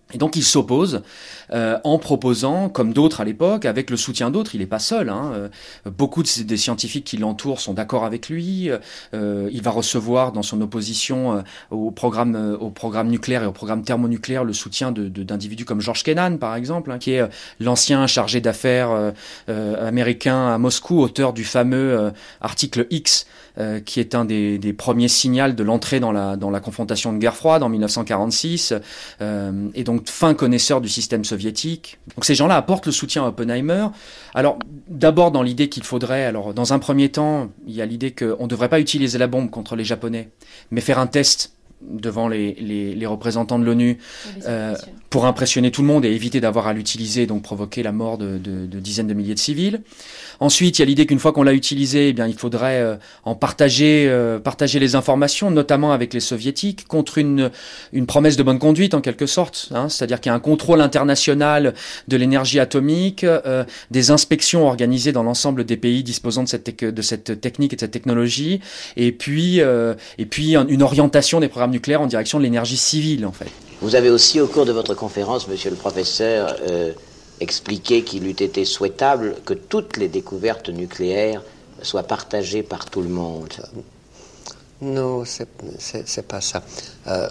Et donc il s'oppose euh, en proposant, comme d'autres à l'époque, avec le soutien d'autres, il n'est pas seul. Hein, euh, beaucoup de, des scientifiques qui l'entourent sont d'accord avec lui. Euh, il va recevoir dans son opposition euh, au programme, euh, au programme nucléaire et au programme thermonucléaire le soutien de, de, d'individus comme George Kennan, par exemple, hein, qui est euh, l'ancien chargé d'affaires euh, euh, américain à Moscou, auteur du fameux euh, article X, euh, qui est un des, des premiers signaux de l'entrée dans la, dans la confrontation de guerre froide en mille neuf cent quarante-six. Euh, et donc fin connaisseur du système soviétique. Donc ces gens-là apportent le soutien à Oppenheimer. Alors d'abord dans l'idée qu'il faudrait, alors dans un premier temps, il y a l'idée qu'on ne devrait pas utiliser la bombe contre les Japonais, mais faire un test devant les, les, les représentants de l'ONU euh, pour impressionner tout le monde et éviter d'avoir à l'utiliser, donc provoquer la mort de, de, de dizaines de milliers de civils. Ensuite, il y a l'idée qu'une fois qu'on l'a utilisé, eh bien, il faudrait euh, en partager, euh, partager les informations, notamment avec les soviétiques, contre une, une promesse de bonne conduite en quelque sorte. Hein, c'est-à-dire qu'il y a un contrôle international de l'énergie atomique, euh, des inspections organisées dans l'ensemble des pays disposant de cette, de cette technique et de cette technologie, et puis, euh, et puis une orientation des programmes nucléaire en direction de l'énergie civile, en fait. Vous avez aussi, au cours de votre conférence, monsieur le professeur, euh, expliqué qu'il eût été souhaitable que toutes les découvertes nucléaires soient partagées par tout le monde. Non, c'est, c'est, c'est pas ça. Euh,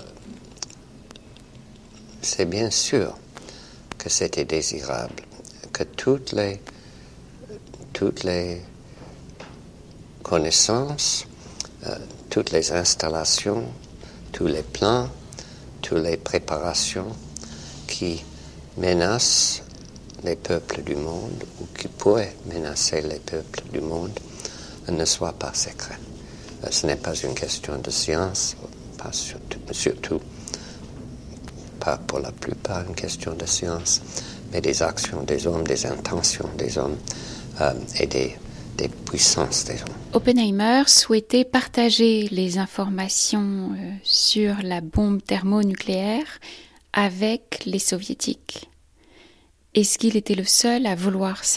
c'est bien sûr que c'était désirable que toutes les, toutes les connaissances, euh, toutes les installations, tous les plans, toutes les préparations qui menacent les peuples du monde ou qui pourraient menacer les peuples du monde ne soient pas secrets. Ce n'est pas une question de science, pas surtout, surtout pas pour la plupart une question de science, mais des actions des hommes, des intentions des hommes euh, et des des puissances des hommes. Oppenheimer souhaitait partager les informations euh, sur la bombe thermonucléaire avec les soviétiques. Est-ce qu'il était le seul à vouloir ça ?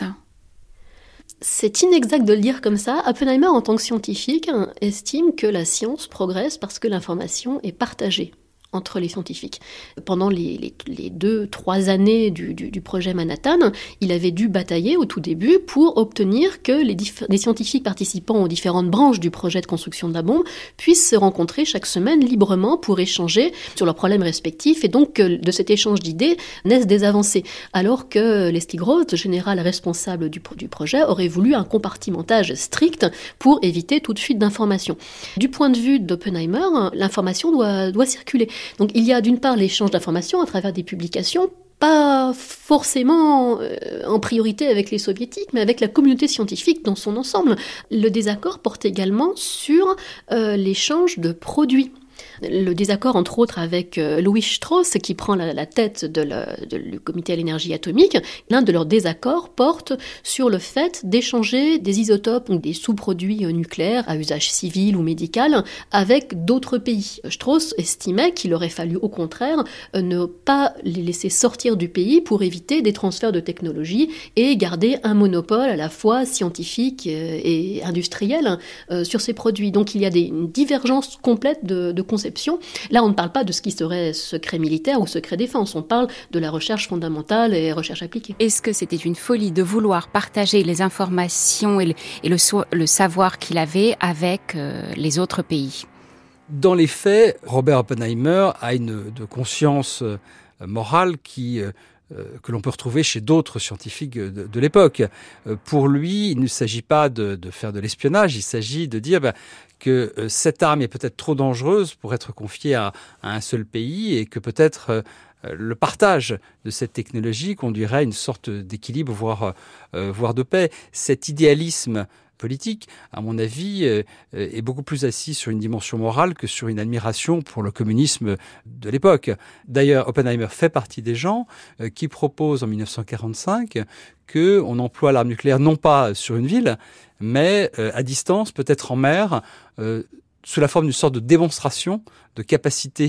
C'est inexact de le dire comme ça. Oppenheimer, en tant que scientifique, hein, estime que la science progresse parce que l'information est partagée entre les scientifiques. Pendant les, les, les deux, trois années du, du, du projet Manhattan, il avait dû batailler au tout début pour obtenir que les, diff- les scientifiques participants aux différentes branches du projet de construction de la bombe puissent se rencontrer chaque semaine librement pour échanger sur leurs problèmes respectifs, et donc que de cet échange d'idées naissent des avancées. Alors que Leslie Groth, général responsable du, du projet, aurait voulu un compartimentage strict pour éviter toute fuite d'informations. Du point de vue d'Oppenheimer, l'information doit, doit circuler. Donc il y a d'une part l'échange d'informations à travers des publications, pas forcément euh, en priorité avec les soviétiques, mais avec la communauté scientifique dans son ensemble. Le désaccord porte également sur euh, l'échange de produits. Le désaccord, entre autres, avec euh, Louis Strauss, qui prend la, la tête de la, de, du comité à l'énergie atomique, l'un de leurs désaccords porte sur le fait d'échanger des isotopes ou des sous-produits euh, nucléaires à usage civil ou médical avec d'autres pays. Strauss estimait qu'il aurait fallu, au contraire, euh, ne pas les laisser sortir du pays pour éviter des transferts de technologie et garder un monopole à la fois scientifique euh, et industriel euh, sur ces produits. Donc il y a des, une divergence complète de, de conception. Là, on ne parle pas de ce qui serait secret militaire ou secret défense, on parle de la recherche fondamentale et recherche appliquée. Est-ce que c'était une folie de vouloir partager les informations et le, et le, so- le savoir qu'il avait avec euh, les autres pays ? Dans les faits, Robert Oppenheimer a une de conscience euh, morale qui... Euh, que l'on peut retrouver chez d'autres scientifiques de, de l'époque. Pour lui, il ne s'agit pas de, de faire de l'espionnage, il s'agit de dire ben, que cette arme est peut-être trop dangereuse pour être confiée à, à un seul pays et que peut-être euh, le partage de cette technologie conduirait à une sorte d'équilibre, voire, euh, voire de paix. Cet idéalisme politique, à mon avis, euh, est beaucoup plus assis sur une dimension morale que sur une admiration pour le communisme de l'époque. D'ailleurs, Oppenheimer fait partie des gens euh, qui proposent en dix-neuf cent quarante-cinq qu'on emploie l'arme nucléaire non pas sur une ville, mais euh, à distance, peut-être en mer, euh, sous la forme d'une sorte de démonstration de capacité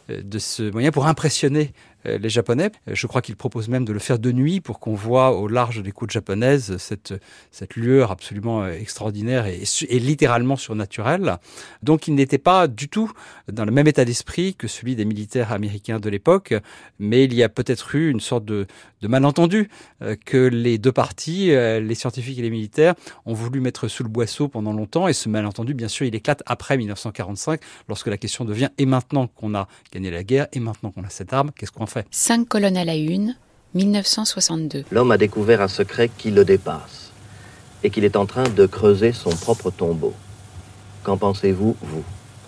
de ce moyen pour impressionner les Japonais. Je crois qu'il propose même de le faire de nuit pour qu'on voit au large des côtes japonaises cette, cette lueur absolument extraordinaire et, et littéralement surnaturelle. Donc il n'était pas du tout dans le même état d'esprit que celui des militaires américains de l'époque, mais il y a peut-être eu une sorte de, de malentendu que les deux parties, les scientifiques et les militaires, ont voulu mettre sous le boisseau pendant longtemps, et ce malentendu, bien sûr, il éclate après mille neuf cent quarante-cinq, lorsque la question devient « et maintenant qu'on a gagné la guerre, et maintenant qu'on a cette arme, qu'est-ce qu'on fait ?» Cinq colonnes à la une, mille neuf cent soixante-deux. L'homme a découvert un secret qui le dépasse et qu'il est en train de creuser son propre tombeau. Qu'en pensez-vous, vous ?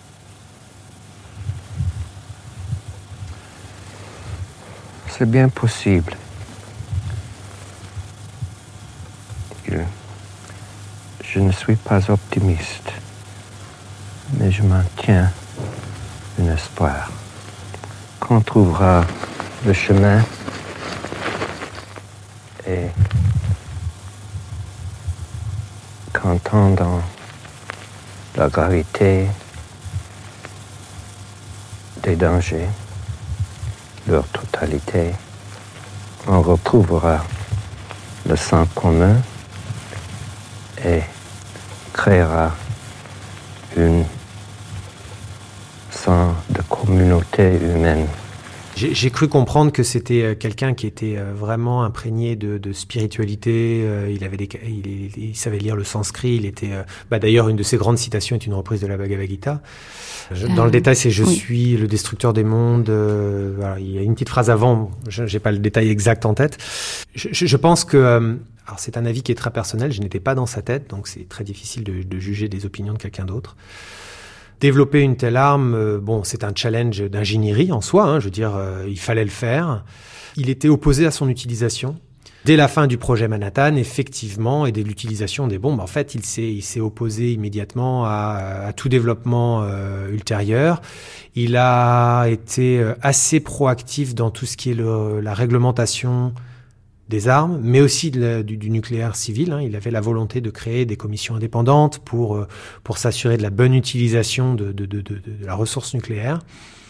C'est bien possible. Je, je ne suis pas optimiste, mais je maintiens un espoir qu'on trouvera le chemin et qu'entendant la gravité des dangers, leur totalité, on retrouvera le sens commun et créera une sens de communauté humaine. J'ai, j'ai cru comprendre que c'était quelqu'un qui était vraiment imprégné de, de spiritualité. Il avait des, il, il, il savait lire le sanskrit. Il était, bah d'ailleurs, une de ses grandes citations est une reprise de la Bhagavad Gita. Dans euh, le détail, c'est « Je oui. suis le destructeur des mondes ». Euh, voilà, il y a une petite phrase avant. Je n'ai pas le détail exact en tête. Je, je, je pense que, euh, alors c'est un avis qui est très personnel. Je n'étais pas dans sa tête, donc c'est très difficile de, de juger des opinions de quelqu'un d'autre. Développer une telle arme, euh, bon, c'est un challenge d'ingénierie en soi. Hein, je veux dire, euh, il fallait le faire. Il était opposé à son utilisation. Dès la fin du projet Manhattan, effectivement, et dès l'utilisation des bombes, en fait, il s'est, il s'est opposé immédiatement à, à tout développement euh, ultérieur. Il a été assez proactif dans tout ce qui est le, la réglementation des armes, mais aussi de la, du, du nucléaire civil. Hein. Il avait la volonté de créer des commissions indépendantes pour, pour s'assurer de la bonne utilisation de, de, de, de, de la ressource nucléaire.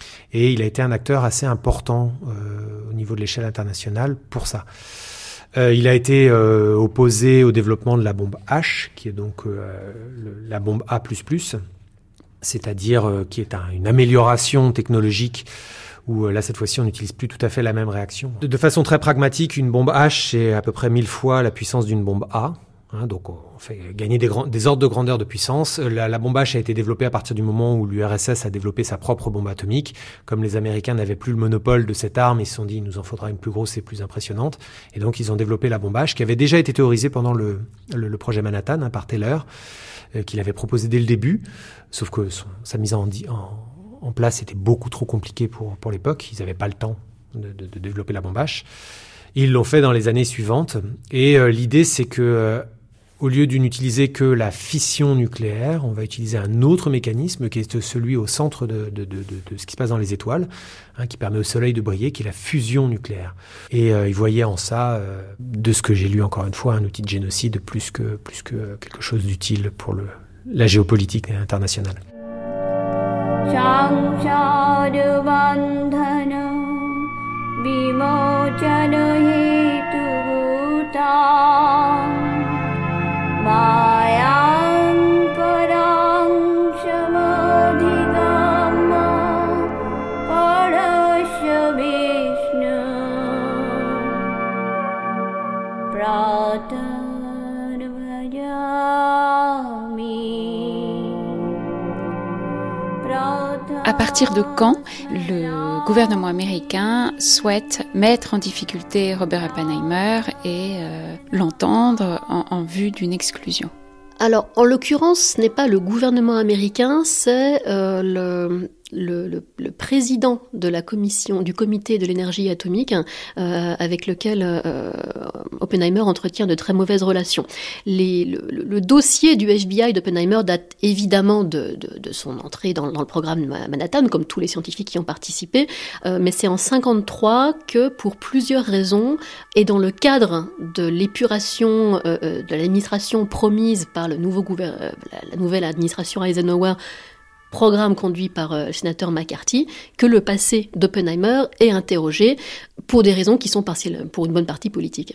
Et il a été un acteur assez important euh, au niveau de l'échelle internationale pour ça. Euh, il a été euh, opposé au développement de la bombe H, qui est donc euh, le, la bombe A plus plus, c'est-à-dire euh, qui est un, une amélioration technologique où euh, là, cette fois-ci, on n'utilise plus tout à fait la même réaction. De, de façon très pragmatique, une bombe H, c'est à peu près mille fois la puissance d'une bombe A. Hein, donc, on fait gagner des, grands, des ordres de grandeur de puissance. La, la bombe H a été développée à partir du moment où l'U R S S a développé sa propre bombe atomique. Comme les Américains n'avaient plus le monopole de cette arme, ils se sont dit, il nous en faudra une plus grosse et plus impressionnante. Et donc, ils ont développé la bombe H, qui avait déjà été théorisée pendant le, le, le projet Manhattan, hein, par Taylor, euh, qu'il avait proposé dès le début. Sauf que son, sa mise en, en, en place était beaucoup trop compliquée pour, pour l'époque. Ils n'avaient pas le temps de, de, de développer la bombe H. Ils l'ont fait dans les années suivantes. Et euh, l'idée, c'est que... Euh, au lieu de n'utiliser que la fission nucléaire, on va utiliser un autre mécanisme qui est celui au centre de, de, de, de, de ce qui se passe dans les étoiles, hein, qui permet au Soleil de briller, qui est la fusion nucléaire. Et euh, ils voyaient en ça, euh, de ce que j'ai lu encore une fois, un outil de génocide plus que, plus que quelque chose d'utile pour le, la géopolitique internationale. À partir de quand le gouvernement américain souhaite mettre en difficulté Robert Oppenheimer et euh, l'entendre en, en vue d'une exclusion ? Alors, en l'occurrence, ce n'est pas le gouvernement américain, c'est euh, le, le, le, le président de la commission, du comité de l'énergie atomique, euh, avec lequel euh, Oppenheimer entretient de très mauvaises relations. Les, le, le dossier du F B I d'Oppenheimer date évidemment de, de, de son entrée dans, dans le programme Manhattan, comme tous les scientifiques qui ont participé, euh, mais c'est en cinquante-trois que, pour plusieurs raisons, et dans le cadre de l'épuration euh, de l'administration promise par le nouveau gouver- la nouvelle administration Eisenhower programme conduit par euh, le sénateur McCarthy, que le passé d'Oppenheimer est interrogé pour des raisons qui sont partielles, pour une bonne partie politiques.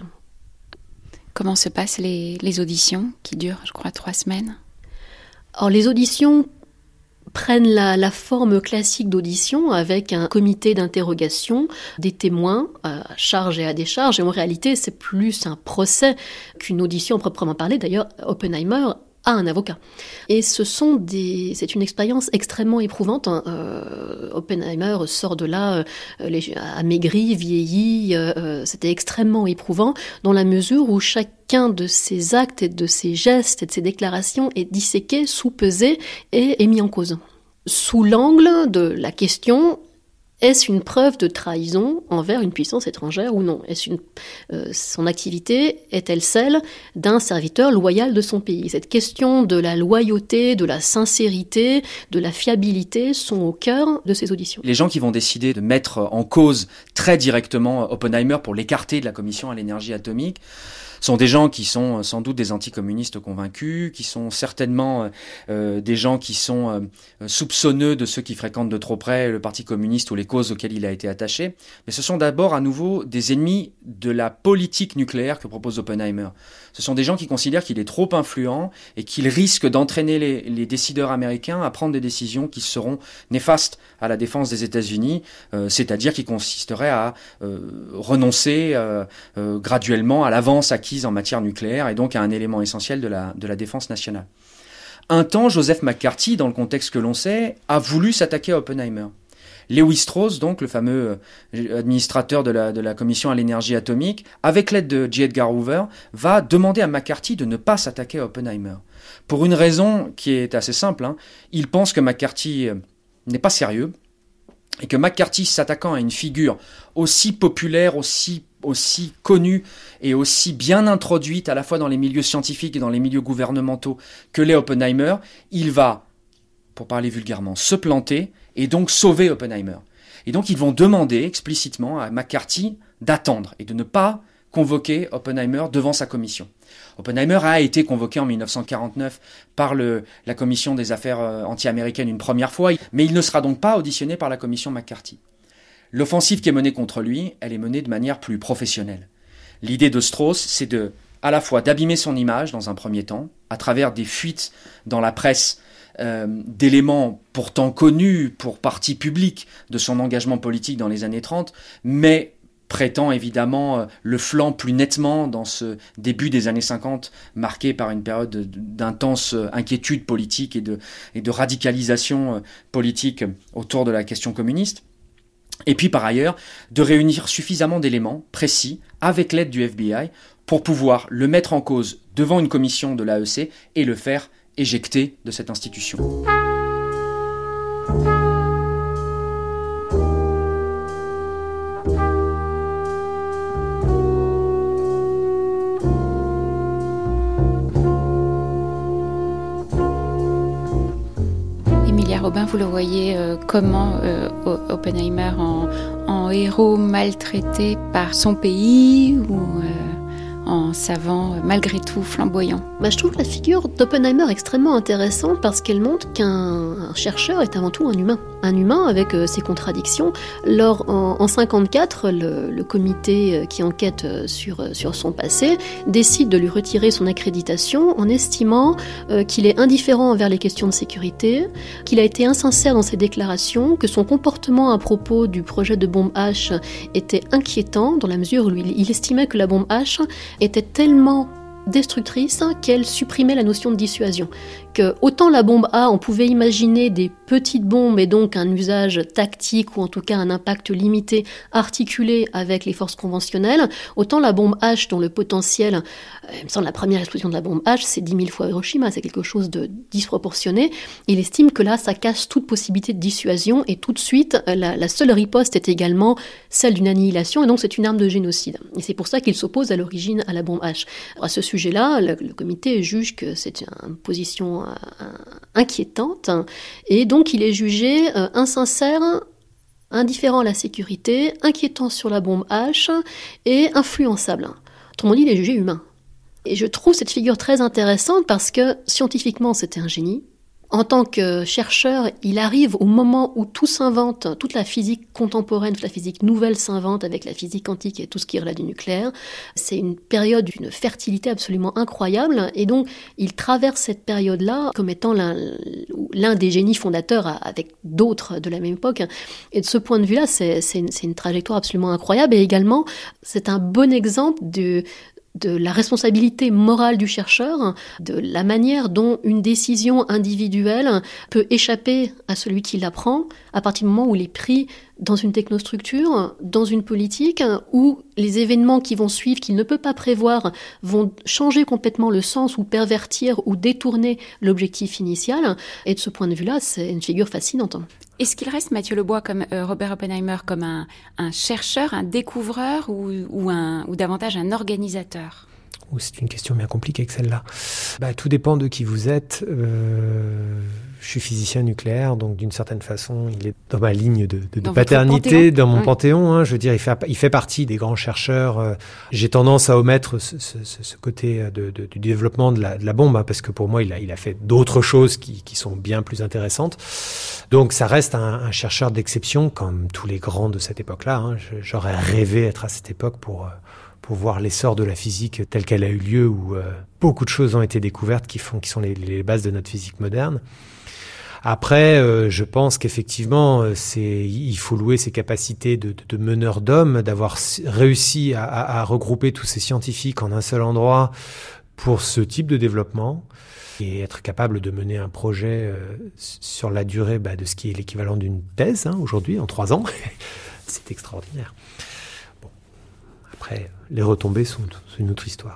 Comment se passent les, les auditions qui durent, je crois, trois semaines ? Alors les auditions prennent la, la forme classique d'audition avec un comité d'interrogation, des témoins à charge et à décharge. Et en réalité, c'est plus un procès qu'une audition proprement parlée. D'ailleurs, Oppenheimer a un avocat. Et ce sont des, c'est une expérience extrêmement éprouvante. Euh, Oppenheimer sort de là euh, les, amaigri, vieilli. Euh, c'était extrêmement éprouvant dans la mesure où chacun de ses actes et de ses gestes et de ses déclarations est disséqué, sous-pesé et est mis en cause. Sous l'angle de la question: est-ce une preuve de trahison envers une puissance étrangère ou non ? Est-ce une, euh, son activité est-elle celle d'un serviteur loyal de son pays ? Cette question de la loyauté, de la sincérité, de la fiabilité sont au cœur de ces auditions. Les gens qui vont décider de mettre en cause très directement Oppenheimer pour l'écarter de la Commission à l'énergie atomique sont des gens qui sont sans doute des anticommunistes convaincus, qui sont certainement euh, des gens qui sont euh, soupçonneux de ceux qui fréquentent de trop près le Parti communiste ou les causes auxquelles il a été attaché. Mais ce sont d'abord à nouveau des ennemis de la politique nucléaire que propose Oppenheimer. Ce sont des gens qui considèrent qu'il est trop influent et qu'il risque d'entraîner les, les décideurs américains à prendre des décisions qui seront néfastes à la défense des États-Unis, euh, c'est-à-dire qui consisteraient à euh, renoncer euh, euh, graduellement à l'avance acquise en matière nucléaire et donc à un élément essentiel de la, de la défense nationale. Un temps, Joseph McCarthy, dans le contexte que l'on sait, a voulu s'attaquer à Oppenheimer. Lewis Strauss, donc le fameux administrateur de la, de la Commission à l'énergie atomique, avec l'aide de J. Edgar Hoover, va demander à McCarthy de ne pas s'attaquer à Oppenheimer. Pour une raison qui est assez simple, hein. Il pense que McCarthy n'est pas sérieux et que McCarthy, s'attaquant à une figure aussi populaire, aussi aussi connue et aussi bien introduite à la fois dans les milieux scientifiques et dans les milieux gouvernementaux que l'est Oppenheimer, il va, pour parler vulgairement, se planter et donc sauver Oppenheimer. Et donc ils vont demander explicitement à McCarthy d'attendre et de ne pas convoquer Oppenheimer devant sa commission. Oppenheimer a été convoqué en dix-neuf cent quarante-neuf par le, la commission des affaires anti-américaines une première fois, mais il ne sera donc pas auditionné par la commission McCarthy. L'offensive qui est menée contre lui, elle est menée de manière plus professionnelle. L'idée de Strauss, c'est de, à la fois d'abîmer son image dans un premier temps, à travers des fuites dans la presse euh, d'éléments pourtant connus pour partie publique de son engagement politique dans les années trente, mais prêtant évidemment euh, le flanc plus nettement dans ce début des années cinquante, marqué par une période d'intense inquiétude politique et de, et de radicalisation euh, politique autour de la question communiste. Et puis par ailleurs, de réunir suffisamment d'éléments précis avec l'aide du F B I pour pouvoir le mettre en cause devant une commission de l'A E C et le faire éjecter de cette institution. Robin, vous le voyez euh, comment euh, Oppenheimer en, en héros maltraité par son pays ou euh, en savant euh, malgré tout flamboyant ? Bah, je trouve la figure d'Oppenheimer extrêmement intéressante parce qu'elle montre qu'un chercheur est avant tout un humain. Un humain avec euh, ses contradictions. Lors, en, en cinquante-quatre, le, le comité euh, qui enquête euh, sur, euh, sur son passé décide de lui retirer son accréditation en estimant euh, qu'il est indifférent envers les questions de sécurité, qu'il a été insincère dans ses déclarations, que son comportement à propos du projet de bombe H était inquiétant dans la mesure où il, il estimait que la bombe H était tellement destructrice qu'elle supprimait la notion de dissuasion. Que autant la bombe A, on pouvait imaginer des petites bombes et donc un usage tactique ou en tout cas un impact limité articulé avec les forces conventionnelles, autant la bombe H dont le potentiel, euh, il me semble la première explosion de la bombe H, c'est dix mille fois Hiroshima, c'est quelque chose de disproportionné. Il estime que là, ça casse toute possibilité de dissuasion et tout de suite, la, la seule riposte est également celle d'une annihilation et donc c'est une arme de génocide. Et c'est pour ça qu'il s'oppose à l'origine à la bombe H. Alors à ce sujet-là, le, le comité juge que c'est une position euh, inquiétante et donc il est jugé euh, insincère, indifférent à la sécurité, inquiétant sur la bombe H et influençable. Autrement dit, il est jugé humain. Et je trouve cette figure très intéressante parce que scientifiquement c'était un génie, En tant que chercheur, il arrive au moment où tout s'invente, toute la physique contemporaine, toute la physique nouvelle s'invente avec la physique quantique et tout ce qui relève du nucléaire. C'est une période d'une fertilité absolument incroyable, et donc il traverse cette période-là comme étant l'un, l'un des génies fondateurs avec d'autres de la même époque. Et de ce point de vue-là, c'est, c'est, une, c'est une trajectoire absolument incroyable, et également c'est un bon exemple de de la responsabilité morale du chercheur, de la manière dont une décision individuelle peut échapper à celui qui la prend à partir du moment où il est pris dans une technostructure, dans une politique, où les événements qui vont suivre, qu'il ne peut pas prévoir, vont changer complètement le sens ou pervertir ou détourner l'objectif initial. Et de ce point de vue-là, c'est une figure fascinante. Est-ce qu'il reste, Mathieu Lebois, comme euh, Robert Oppenheimer, comme un, un chercheur, un découvreur ou, ou, un, ou davantage un organisateur ? Oh, c'est une question bien compliquée que celle-là. Bah, tout dépend de qui vous êtes. Euh, je suis physicien nucléaire, donc d'une certaine façon, il est dans ma ligne de, de, de paternité, dans mon ouais. panthéon. Hein, je veux dire, il fait, il fait partie des grands chercheurs. Euh, j'ai tendance à omettre ce, ce, ce côté de, de, du développement de la, de la bombe, hein, parce que pour moi, il a, il a fait d'autres choses qui, qui sont bien plus intéressantes. Donc, ça reste un, un chercheur d'exception, comme tous les grands de cette époque-là. Hein. Je, j'aurais rêvé être à cette époque pour... pour voir l'essor de la physique telle qu'elle a eu lieu, où euh, beaucoup de choses ont été découvertes qui font, qui sont les, les bases de notre physique moderne. Après, euh, je pense qu'effectivement, c'est, il faut louer ses capacités de, de, de meneur d'hommes, d'avoir réussi à, à, à regrouper tous ces scientifiques en un seul endroit pour ce type de développement, et être capable de mener un projet euh, sur la durée bah, de ce qui est l'équivalent d'une thèse, hein, aujourd'hui, en trois ans. C'est extraordinaire. Bon. Après, les retombées sont, sont une autre histoire.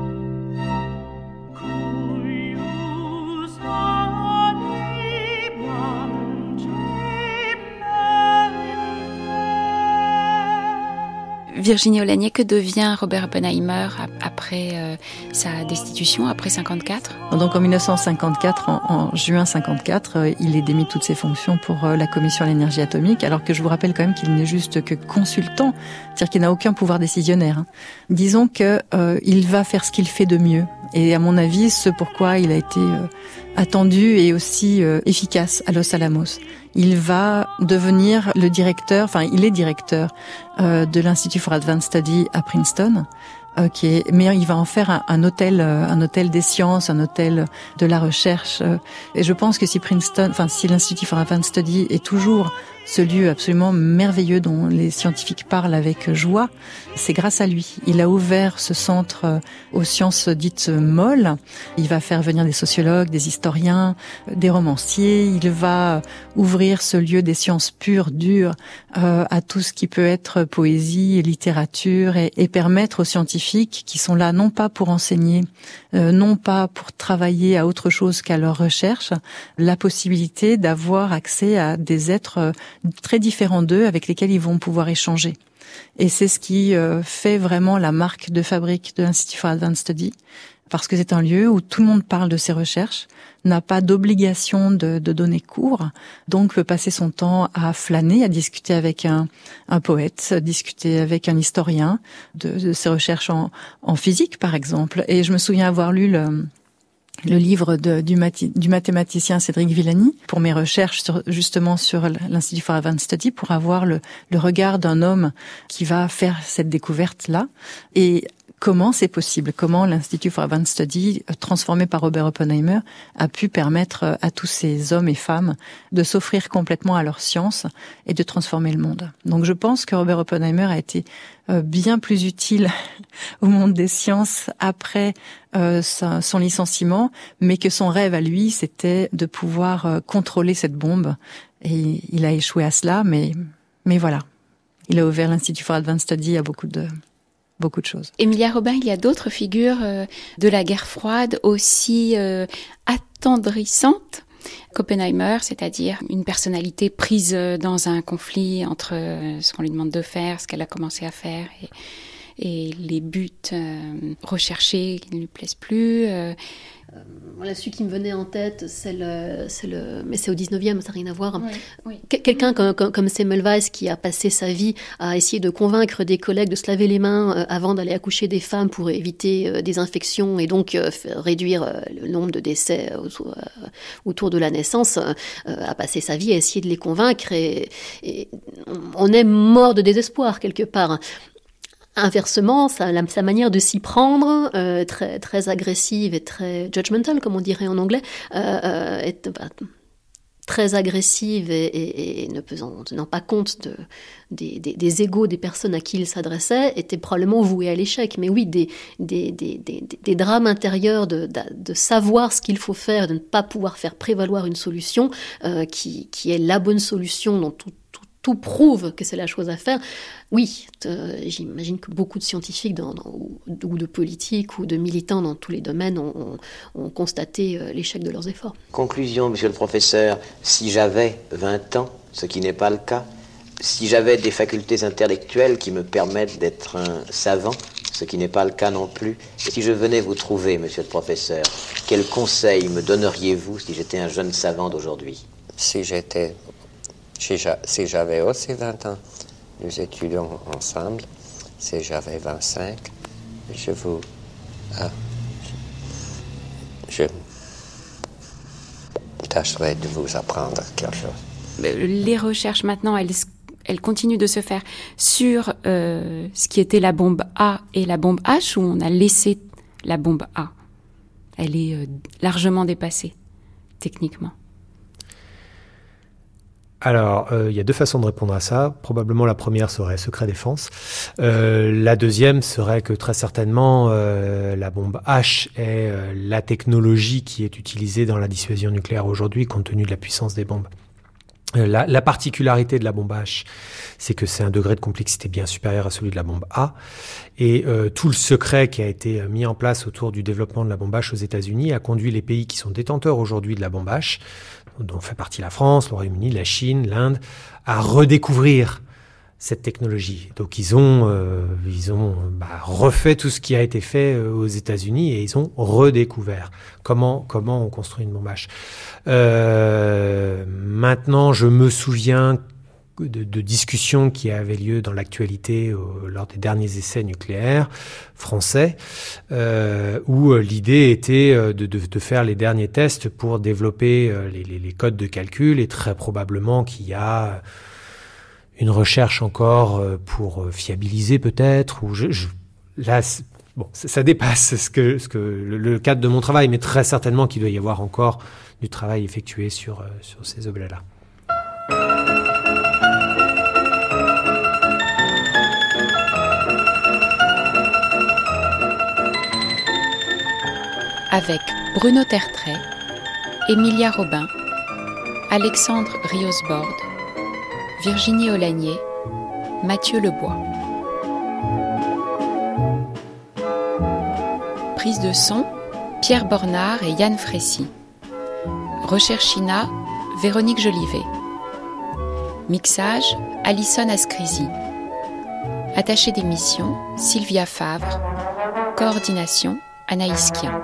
Virginie Aulagnier, que devient Robert Oppenheimer après euh, sa destitution, après cinquante-quatre ? Donc en dix-neuf cent cinquante-quatre, en, en juin cinquante-quatre, euh, il est démis de toutes ses fonctions pour euh, la Commission à l'énergie atomique, alors que je vous rappelle quand même qu'il n'est juste que consultant, c'est-à-dire qu'il n'a aucun pouvoir décisionnaire. Hein. Disons que euh, il va faire ce qu'il fait de mieux. Et à mon avis, ce pourquoi il a été euh, attendu et aussi euh, efficace à Los Alamos. Il va devenir le directeur, enfin il est directeur euh, de l'Institut for Advanced Study à Princeton, euh, qui est, mais il va en faire un, un hôtel, euh, un hôtel des sciences, un hôtel de la recherche. Euh, et je pense que si Princeton, enfin si l'Institut for Advanced Study est toujours ce lieu absolument merveilleux dont les scientifiques parlent avec joie, c'est grâce à lui. Il a ouvert ce centre aux sciences dites molles. Il va faire venir des sociologues, des historiens, des romanciers. Il va ouvrir ce lieu des sciences pures, dures, euh, à tout ce qui peut être poésie, littérature, et, et permettre aux scientifiques qui sont là non pas pour enseigner, euh, non pas pour travailler à autre chose qu'à leur recherche, la possibilité d'avoir accès à des êtres euh, très différents d'eux avec lesquels ils vont pouvoir échanger. Et c'est ce qui euh, fait vraiment la marque de fabrique de l'Institut for Advanced Study, parce que c'est un lieu où tout le monde parle de ses recherches, n'a pas d'obligation de, de donner cours, donc peut passer son temps à flâner, à discuter avec un, un poète, à discuter avec un historien de, de ses recherches en, en physique, par exemple. Et je me souviens avoir lu le... le livre de, du, mathi, du mathématicien Cédric Villani pour mes recherches sur, justement sur l'Institut for Advanced Study, pour avoir le, le regard d'un homme qui va faire cette découverte-là. Et comment c'est possible ? Comment l'Institut for Advanced Study, transformé par Robert Oppenheimer, a pu permettre à tous ces hommes et femmes de s'offrir complètement à leur science et de transformer le monde. Donc je pense que Robert Oppenheimer a été bien plus utile au monde des sciences après euh, son licenciement, mais que son rêve à lui, c'était de pouvoir euh, contrôler cette bombe. Et il a échoué à cela, mais, mais voilà. Il a ouvert l'Institut for Advanced Study à beaucoup de, beaucoup de choses. Emilia Robin, il y a d'autres figures euh, de la guerre froide aussi euh, attendrissantes qu'Oppenheimer, c'est-à-dire une personnalité prise dans un conflit entre ce qu'on lui demande de faire, ce qu'elle a commencé à faire, et, et les buts euh, recherchés qui ne lui plaisent plus. Euh, Euh, voilà, celui qui me venait en tête, c'est le, c'est le, mais c'est au dix-neuvième, ça n'a rien à voir. Oui, oui. Quelqu'un comme, comme, comme Semmelweis qui a passé sa vie à essayer de convaincre des collègues de se laver les mains euh, avant d'aller accoucher des femmes pour éviter euh, des infections et donc euh, réduire euh, le nombre de décès autour, euh, autour de la naissance, euh, a passé sa vie à essayer de les convaincre et, et on est mort de désespoir quelque part. Inversement, sa, la, sa manière de s'y prendre, euh, très, très agressive et très judgmental, comme on dirait en anglais, euh, euh, est bah, très agressive et, et, et ne tenant pas compte de, des, des, des égos des personnes à qui il s'adressait, était probablement voué à l'échec. Mais oui, des, des, des, des, des drames intérieurs de, de, de savoir ce qu'il faut faire, de ne pas pouvoir faire prévaloir une solution euh, qui, qui est la bonne solution dans tout tout prouve que c'est la chose à faire. Oui, euh, j'imagine que beaucoup de scientifiques dans, dans, ou, ou de politiques ou de militants dans tous les domaines ont, ont, ont constaté euh, l'échec de leurs efforts. Conclusion, monsieur le professeur, si j'avais vingt ans, ce qui n'est pas le cas, si j'avais des facultés intellectuelles qui me permettent d'être un savant, ce qui n'est pas le cas non plus, et si je venais vous trouver, monsieur le professeur, quel conseil me donneriez-vous si j'étais un jeune savant d'aujourd'hui ? Si j'étais... Si j'avais aussi vingt ans, nous étudions ensemble. Si j'avais vingt-cinq, je vous... Ah, je tâcherai de vous apprendre quelque chose. Les recherches maintenant, elles, elles continuent de se faire sur euh, ce qui était la bombe A et la bombe H, où on a laissé la bombe A. Elle est euh, largement dépassée, techniquement. Alors, il euh, y a deux façons de répondre à ça. Probablement la première serait secret défense. Euh, la deuxième serait que très certainement euh, la bombe H est euh, la technologie qui est utilisée dans la dissuasion nucléaire aujourd'hui, compte tenu de la puissance des bombes. Euh, la, la particularité de la bombe H, c'est que c'est un degré de complexité bien supérieur à celui de la bombe A. Et euh, tout le secret qui a été mis en place autour du développement de la bombe H aux États-Unis a conduit les pays qui sont détenteurs aujourd'hui de la bombe H, dont fait partie la France, le Royaume-Uni, la Chine, l'Inde, à redécouvrir cette technologie. Donc ils ont, euh, ils ont bah, refait tout ce qui a été fait euh, aux États-Unis et ils ont redécouvert comment comment on construit une bombe H. Euh, maintenant, je me souviens de, de discussions qui avaient lieu dans l'actualité euh, lors des derniers essais nucléaires français, euh, où euh, l'idée était euh, de, de, de faire les derniers tests pour développer euh, les, les, les codes de calcul, et très probablement qu'il y a une recherche encore euh, pour euh, fiabiliser peut-être, ou je, je, là, bon, ça, ça dépasse ce que, ce que le, le cadre de mon travail, mais très certainement qu'il doit y avoir encore du travail effectué sur, euh, sur ces objets-là. Avec Bruno Tertrais, Emilia Robin, Alexandre Riosbord, Virginie Olagnier, Mathieu Lebois. Prise de son, Pierre Bornard et Yann Frécy. Recherche I N A, Véronique Jolivet. Mixage, Alison Ascrisi. Attachée d'émission, Sylvia Favre. Coordination, Anaïs Kien.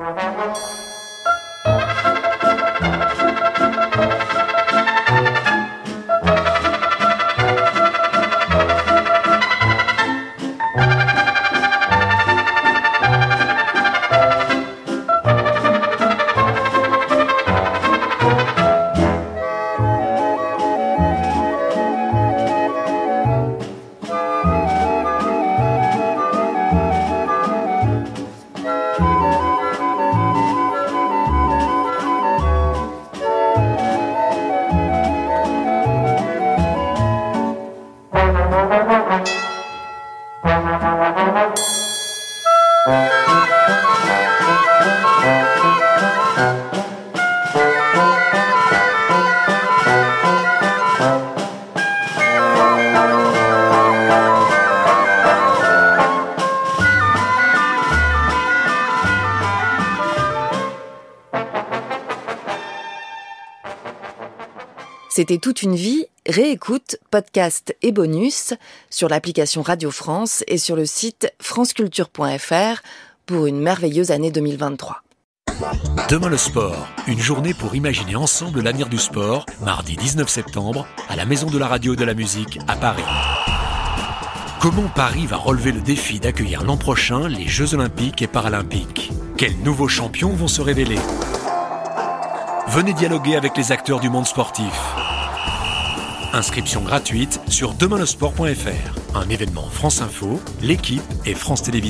C'était toute une vie, réécoute, podcast et bonus sur l'application Radio France et sur le site franceculture point f r pour une merveilleuse année deux mille vingt-trois. Demain le sport, une journée pour imaginer ensemble l'avenir du sport, mardi dix-neuf septembre, à la Maison de la Radio et de la Musique à Paris. Comment Paris va relever le défi d'accueillir l'an prochain les Jeux Olympiques et Paralympiques? Quels nouveaux champions vont se révéler? Venez dialoguer avec les acteurs du monde sportif. Inscription gratuite sur demain le sport point f r. Un événement France Info, l'équipe et France Télévisions.